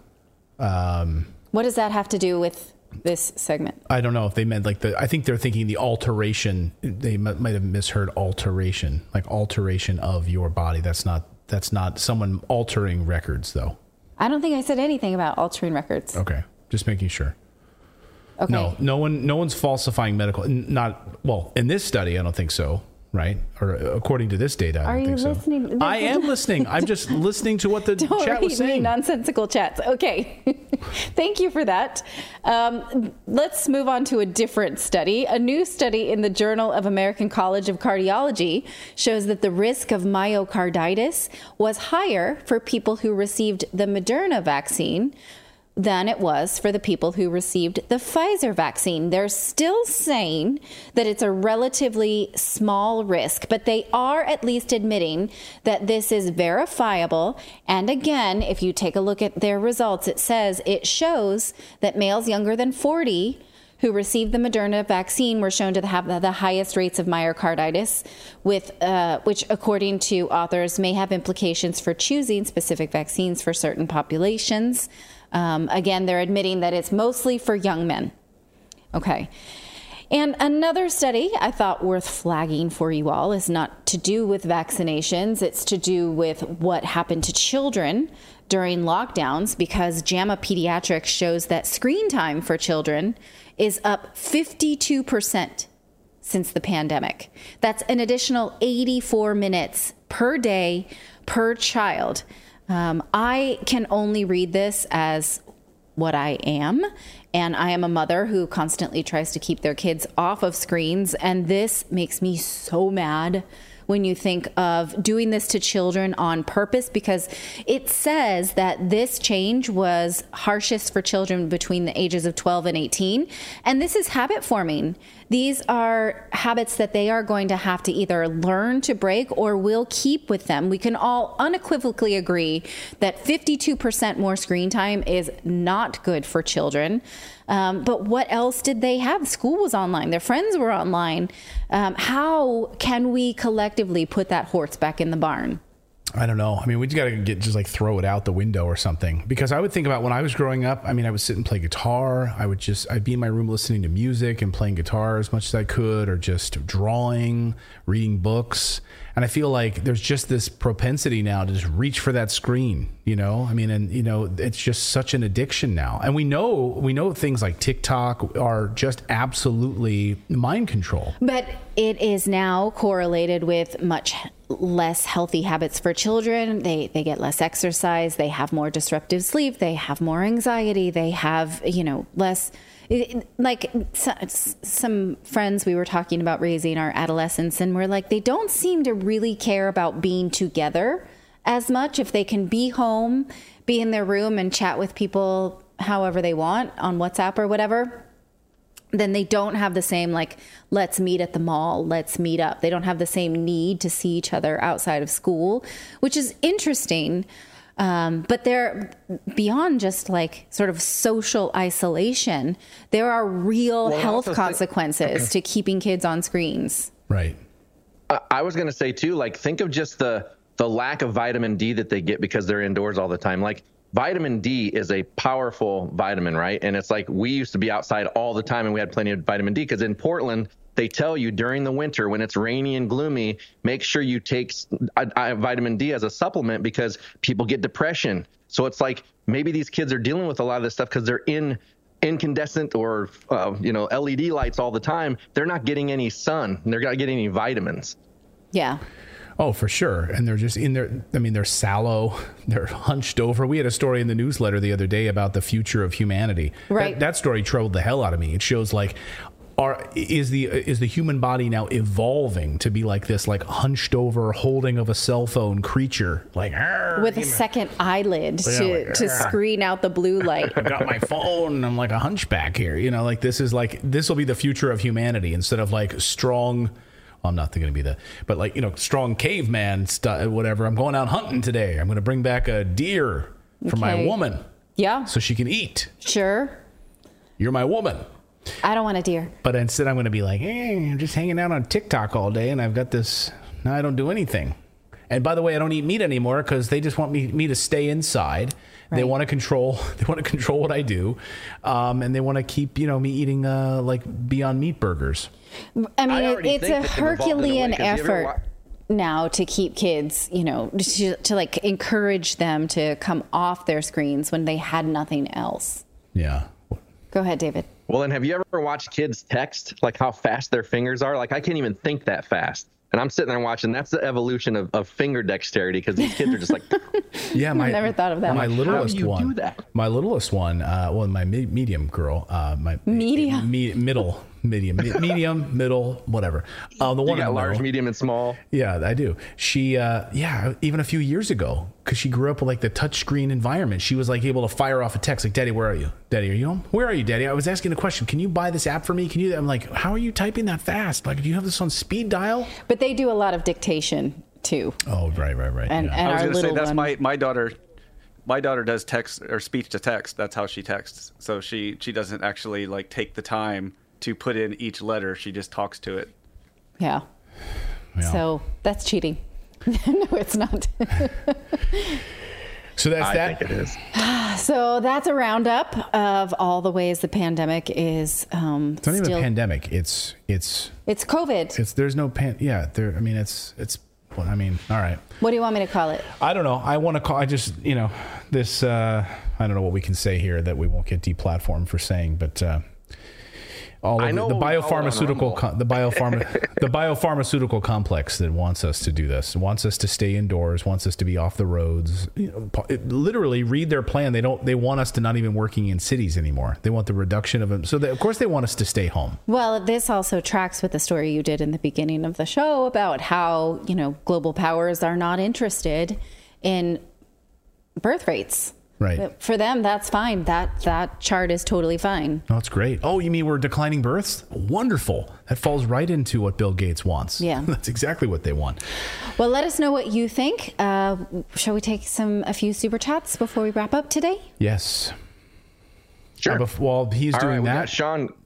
Um, what does that have to do with this segment? I don't know if they meant like the, I think they're thinking the alteration. They m- might have misheard alteration, like alteration of your body. That's not, that's not someone altering records though. I don't think I said anything about altering records. Okay. Just making sure. Okay. No, no one, no one's falsifying medical. Not well in this study. I don't think so. Right? Or according to this data, I Are don't you think listening? so. I am listening. I'm just listening to what the don't chat was read saying. Me nonsensical chats. Okay. Thank you for that. Um, let's move on to a different study. A new study in the Journal of American College of Cardiology shows that the risk of myocarditis was higher for people who received the Moderna vaccine than it was for the people who received the Pfizer vaccine. They're still saying that it's a relatively small risk, but they are at least admitting that this is verifiable. And again, if you take a look at their results, it says it shows that males younger than forty who received the Moderna vaccine were shown to have the highest rates of myocarditis, with uh, which, according to authors, may have implications for choosing specific vaccines for certain populations. Um, again, they're admitting that it's mostly for young men. Okay. And another study I thought worth flagging for you all is not to do with vaccinations. It's to do with what happened to children during lockdowns, because JAMA Pediatrics shows that screen time for children is up fifty-two percent since the pandemic. That's an additional eighty-four minutes per day per child. Um, I can only read this as what I am, and I am a mother who constantly tries to keep their kids off of screens, and this makes me so mad when you think of doing this to children on purpose, because it says that this change was harshest for children between the ages of twelve and eighteen, and this is habit forming. These are habits that they are going to have to either learn to break or will keep with them. We can all unequivocally agree that fifty-two percent more screen time is not good for children. Um, but what else did they have? School was online. Their friends were online. Um, how can we collectively put that horse back in the barn? I don't know. I mean, we just got to get just like throw it out the window or something. Because I would think about when I was growing up, I mean, I would sit and play guitar. I would just, I'd be in my room listening to music and playing guitar as much as I could, or just drawing, reading books. And I feel like there's just this propensity now to just reach for that screen, you know? I mean, and you know, it's just such an addiction now. And we know, we know things like TikTok are just absolutely mind control. But it is now correlated with much less healthy habits for children. They they get less exercise, they have more disruptive sleep, they have more anxiety, they have, you know, less like some friends we were talking about raising our adolescents, and we're like, they don't seem to really care about being together as much. If they can be home, be in their room and chat with people however they want on WhatsApp or whatever, then they don't have the same, like, let's meet at the mall, let's meet up. They don't have the same need to see each other outside of school, which is interesting. Um, but they're beyond just like sort of social isolation. There are real well, health consequences think, to keeping kids on screens. Right. I, I was going to say too, like, think of just the, the lack of vitamin D that they get because they're indoors all the time. Like, vitamin D is a powerful vitamin, right? And it's like, we used to be outside all the time and we had plenty of vitamin D, because in Portland, they tell you during the winter when it's rainy and gloomy, make sure you take uh, uh, vitamin D as a supplement, because people get depression. So it's like, maybe these kids are dealing with a lot of this stuff because they're in incandescent or, uh, you know, L E D lights all the time. They're not getting any sun. They're not getting any vitamins. Yeah. Oh, for sure. And they're just in there. I mean, they're sallow. They're hunched over. We had a story in the newsletter the other day about the future of humanity. Right. That, that story troubled the hell out of me. It shows like, Are, is the is the human body now evolving to be like this, like hunched over, holding of a cell phone creature, like with a second eyelid yeah, to, like, to screen out the blue light. I've got my phone and I'm like a hunchback here, you know, like this is like, this will be the future of humanity, instead of like strong, well, I'm not going to be that, but like, you know, strong caveman stuff, whatever. I'm going out hunting today. I'm going to bring back a deer for Okay. my woman. Yeah. So she can eat. Sure. You're my woman. I don't want a deer. But instead, I'm going to be like, hey, I'm just hanging out on TikTok all day, and I've got this. Now I don't do anything. And by the way, I don't eat meat anymore because they just want me me to stay inside. Right. They want to control. They want to control what I do, um, and they want to keep, you know, me eating uh, like Beyond Meat burgers. I mean, I it, it's a Herculean effort now to keep kids, you know, to, to like encourage them to come off their screens when they had nothing else. Yeah. Go ahead, David. Well, and have you ever watched kids text, like how fast their fingers are? Like, I can't even think that fast. And I'm sitting there watching. That's the evolution of, of finger dexterity, because these kids are just like, yeah, my, I've never thought of that. My How littlest do you one, do that? my littlest one, uh, well, my me- medium girl, uh, my medium, me- middle, medium, me- medium, middle, whatever. Uh, the you one got in large, middle, medium, and small. Yeah, I do. She, uh, yeah, even a few years ago, because she grew up with like the touchscreen environment, she was like able to fire off a text like, "Daddy, where are you? Daddy, are you home? Where are you, Daddy? I was asking a question. Can you buy this app for me? Can you?" I'm like, "How are you typing that fast? Like, do you have this on speed dial?" But they do a lot of dictation too. Oh, right, right, right. And, yeah. and I was our going to say little that's one, my my daughter. My daughter does text or speech to text. That's how she texts. So she she doesn't actually like take the time to put in each letter. She just talks to it. Yeah. Yeah. So that's cheating. No, it's not. So that's I that. think it is. So that's a roundup of all the ways the pandemic is um, It's not even still. a pandemic. It's it's It's COVID. it's there's no pan. Yeah, there. I mean, it's it's. Well, I mean, all right. What do you want me to call it? I don't know. I want to call. I just you know this. Uh, I don't know what we can say here that we won't get deplatformed for saying, but. Uh, All I of know the, the we call it on biopharmaceutical, Rumble. co- the biopharma, the biopharmaceutical complex that wants us to do this, wants us to stay indoors, wants us to be off the roads. You know, po- it, literally, read their plan. They don't. They want us to not even working in cities anymore. They want the reduction of them. So they, of course they want us to stay home. Well, this also tracks with the story you did in the beginning of the show about how, you know, global powers are not interested in birth rates. Right. For them, that's fine. That that chart is totally fine. Oh, it's great. Oh, you mean we're declining births? Wonderful. That falls right into what Bill Gates wants. Yeah. That's exactly what they want. Well, let us know what you think. Uh, shall we take some a few super chats before we wrap up today? Yes. Sure. Uh, bef- while he's All doing right, we that, got Sean.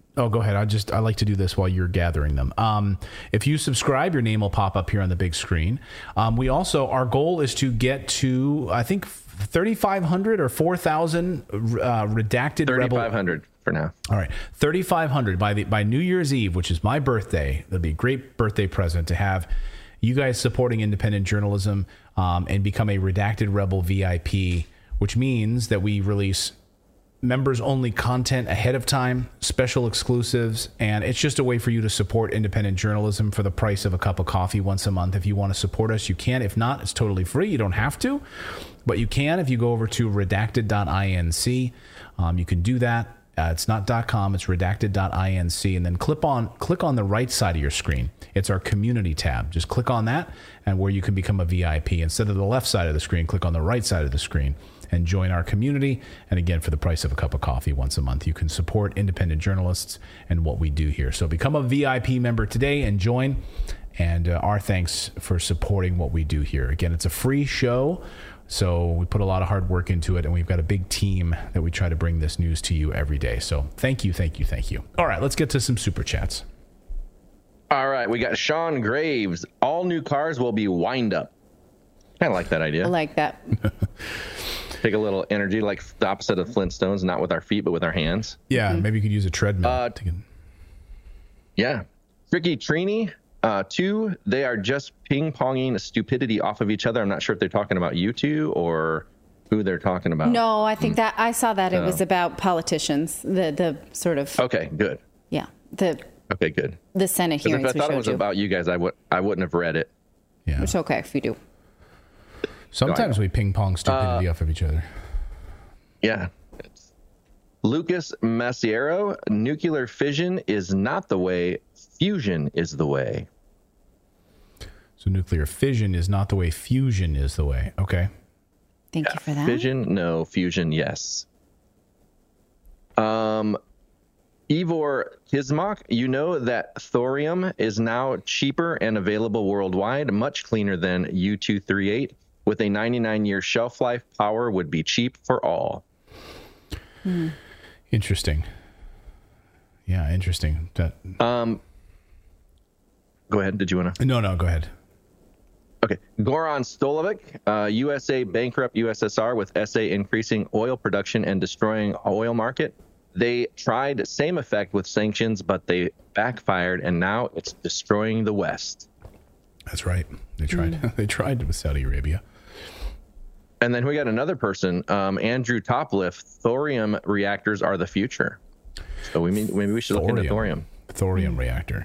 Oh, go ahead. I just I like to do this while you're gathering them. Um, if you subscribe, your name will pop up here on the big screen. Um, we also, our goal is to get to, I think, thirty-five hundred or four thousand uh, redacted rebel. thirty-five hundred for now. All right, thirty-five hundred by the by New Year's Eve, which is my birthday. That'll be a great birthday present to have you guys supporting independent journalism um, and become a redacted rebel V I P, which means that we release members only content ahead of time, special exclusives, and it's just a way for you to support independent journalism for the price of a cup of coffee once a month. If you want to support us, you can. If not, it's totally free. You don't have to, but you can if you go over to redacted dot inc. Um, you can do that. Uh, it's not .com, it's redacted dot inc, and then click on click on the right side of your screen. It's our community tab. Just click on that, and where you can become a V I P. Instead of the left side of the screen, click on the right side of the screen and join our community. And again, for the price of a cup of coffee once a month, you can support independent journalists and what we do here. So become a V I P member today and join. And uh, our thanks for supporting what we do here. Again, it's a free show, so we put a lot of hard work into it, and we've got a big team that we try to bring this news to you every day. So thank you, thank you, thank you. All right, let's get to some super chats. All right, we got Sean Graves. All new cars will be wind up. I like that idea. I like that. Take a little energy, like the opposite of Flintstones, not with our feet, but with our hands. Yeah, mm-hmm. Maybe you could use a treadmill. Uh, to get... Yeah. Tricky Trini, uh, two, they are just ping-ponging stupidity off of each other. I'm not sure if they're talking about you two or who they're talking about. No, I think that I saw that it was about politicians, the the sort of. Okay, good. Yeah, the. Okay, good. The Senate hearings. If I thought it was you. about you guys, I would I wouldn't have read it. Yeah, it's okay if you do. Sometimes we ping pong stupidity uh, off of each other. Yeah. It's Lucas Massiero, nuclear fission is not the way, fusion is the way. So nuclear fission is not the way, fusion is the way. Okay. Thank yeah. you for that. Fission, no. Fusion, yes. Um, Ivor Kismok, you know that thorium is now cheaper and available worldwide, much cleaner than U two thirty-eight. With a ninety-nine year shelf life, power would be cheap for all. Hmm. Interesting. Yeah, interesting. That... Um, go ahead. Did you want to? No, no, go ahead. Okay. Goran Stolovic, uh, U S A bankrupt U S S R with S A increasing oil production and destroying oil market. They tried same effect with sanctions, but they backfired, and now it's destroying the West. That's right. They tried. Mm. They tried with Saudi Arabia. And then we got another person, um, Andrew Topliff. Thorium reactors are the future. So we mean maybe we should thorium. look into thorium. Thorium mm. reactor.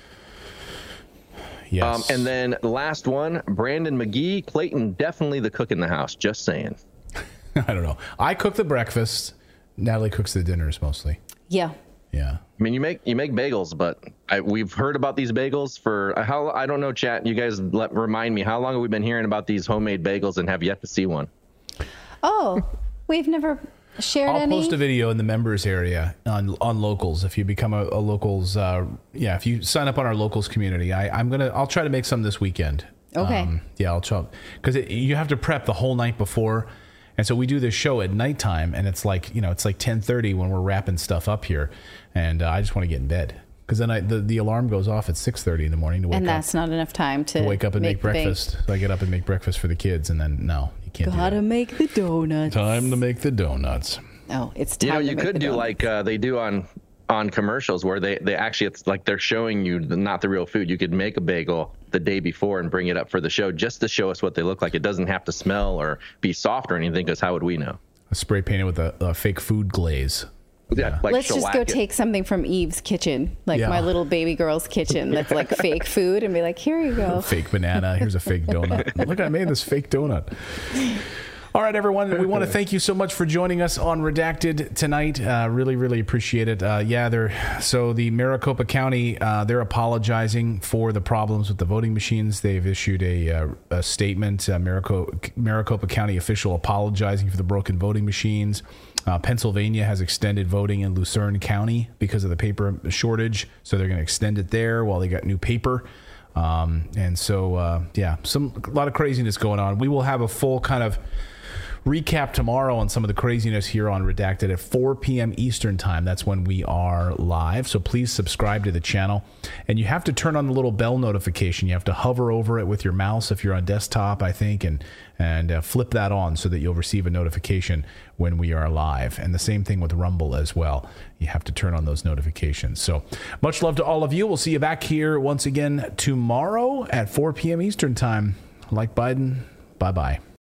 Yes. Um, and then the last one, Brandon McGee. Clayton, definitely the cook in the house. Just saying. I don't know. I cook the breakfast. Natalie cooks the dinners mostly. Yeah. Yeah. I mean, you make you make bagels, but I, we've heard about these bagels for how I don't know. Chat, you guys let, remind me, how long have we been hearing about these homemade bagels and have yet to see one? Oh, we've never shared I'll any. I'll post a video in the members area on on locals. If you become a, a locals, uh, yeah, if you sign up on our locals community, I, I'm gonna I'll try to make some this weekend. Okay. Um, yeah, I'll try because you have to prep the whole night before. And so we do this show at nighttime, and it's like, you know, it's like ten thirty when we're wrapping stuff up here, and uh, I just want to get in bed because then I, the the alarm goes off at six thirty in the morning to wake up. And that's up, not enough time to, to wake up and make, make breakfast. So I get up and make breakfast for the kids, and then no, you can't. Gotta do that. make the donuts. Time to make the donuts. Oh, it's time. You know, to you make could the do donuts. like uh, they do on on commercials where they they actually it's like they're showing you the, not the real food. You could make a bagel the day before and bring it up for the show just to show us what they look like. It doesn't have to smell or be soft or anything, because how would we know? Spray painted with a, a fake food glaze. Yeah, like Let's just go it. take something from Eve's kitchen, like Yeah. my little baby girl's kitchen, that's like fake food, and be like, here you go. Fake banana. Here's a fake donut. Look, I made this fake donut. All right, everyone. We want to thank you so much for joining us on Redacted tonight. Uh, really, really appreciate it. Uh, yeah, they're so the Maricopa County, uh, they're apologizing for the problems with the voting machines. They've issued a, uh, a statement, uh, Maricopa, Maricopa County official apologizing for the broken voting machines. Uh, Pennsylvania has extended voting in Lucerne County because of the paper shortage, so they're going to extend it there while they got new paper. Um, and so, uh, yeah, some a lot of craziness going on. We will have a full kind of recap tomorrow on some of the craziness here on Redacted at four p.m. Eastern time. That's when we are live. So please subscribe to the channel. And you have to turn on the little bell notification. You have to hover over it with your mouse if you're on desktop, I think, and and uh, flip that on so that you'll receive a notification when we are live. And the same thing with Rumble as well. You have to turn on those notifications. So much love to all of you. We'll see you back here once again tomorrow at four p.m. Eastern time. Like Biden, bye-bye.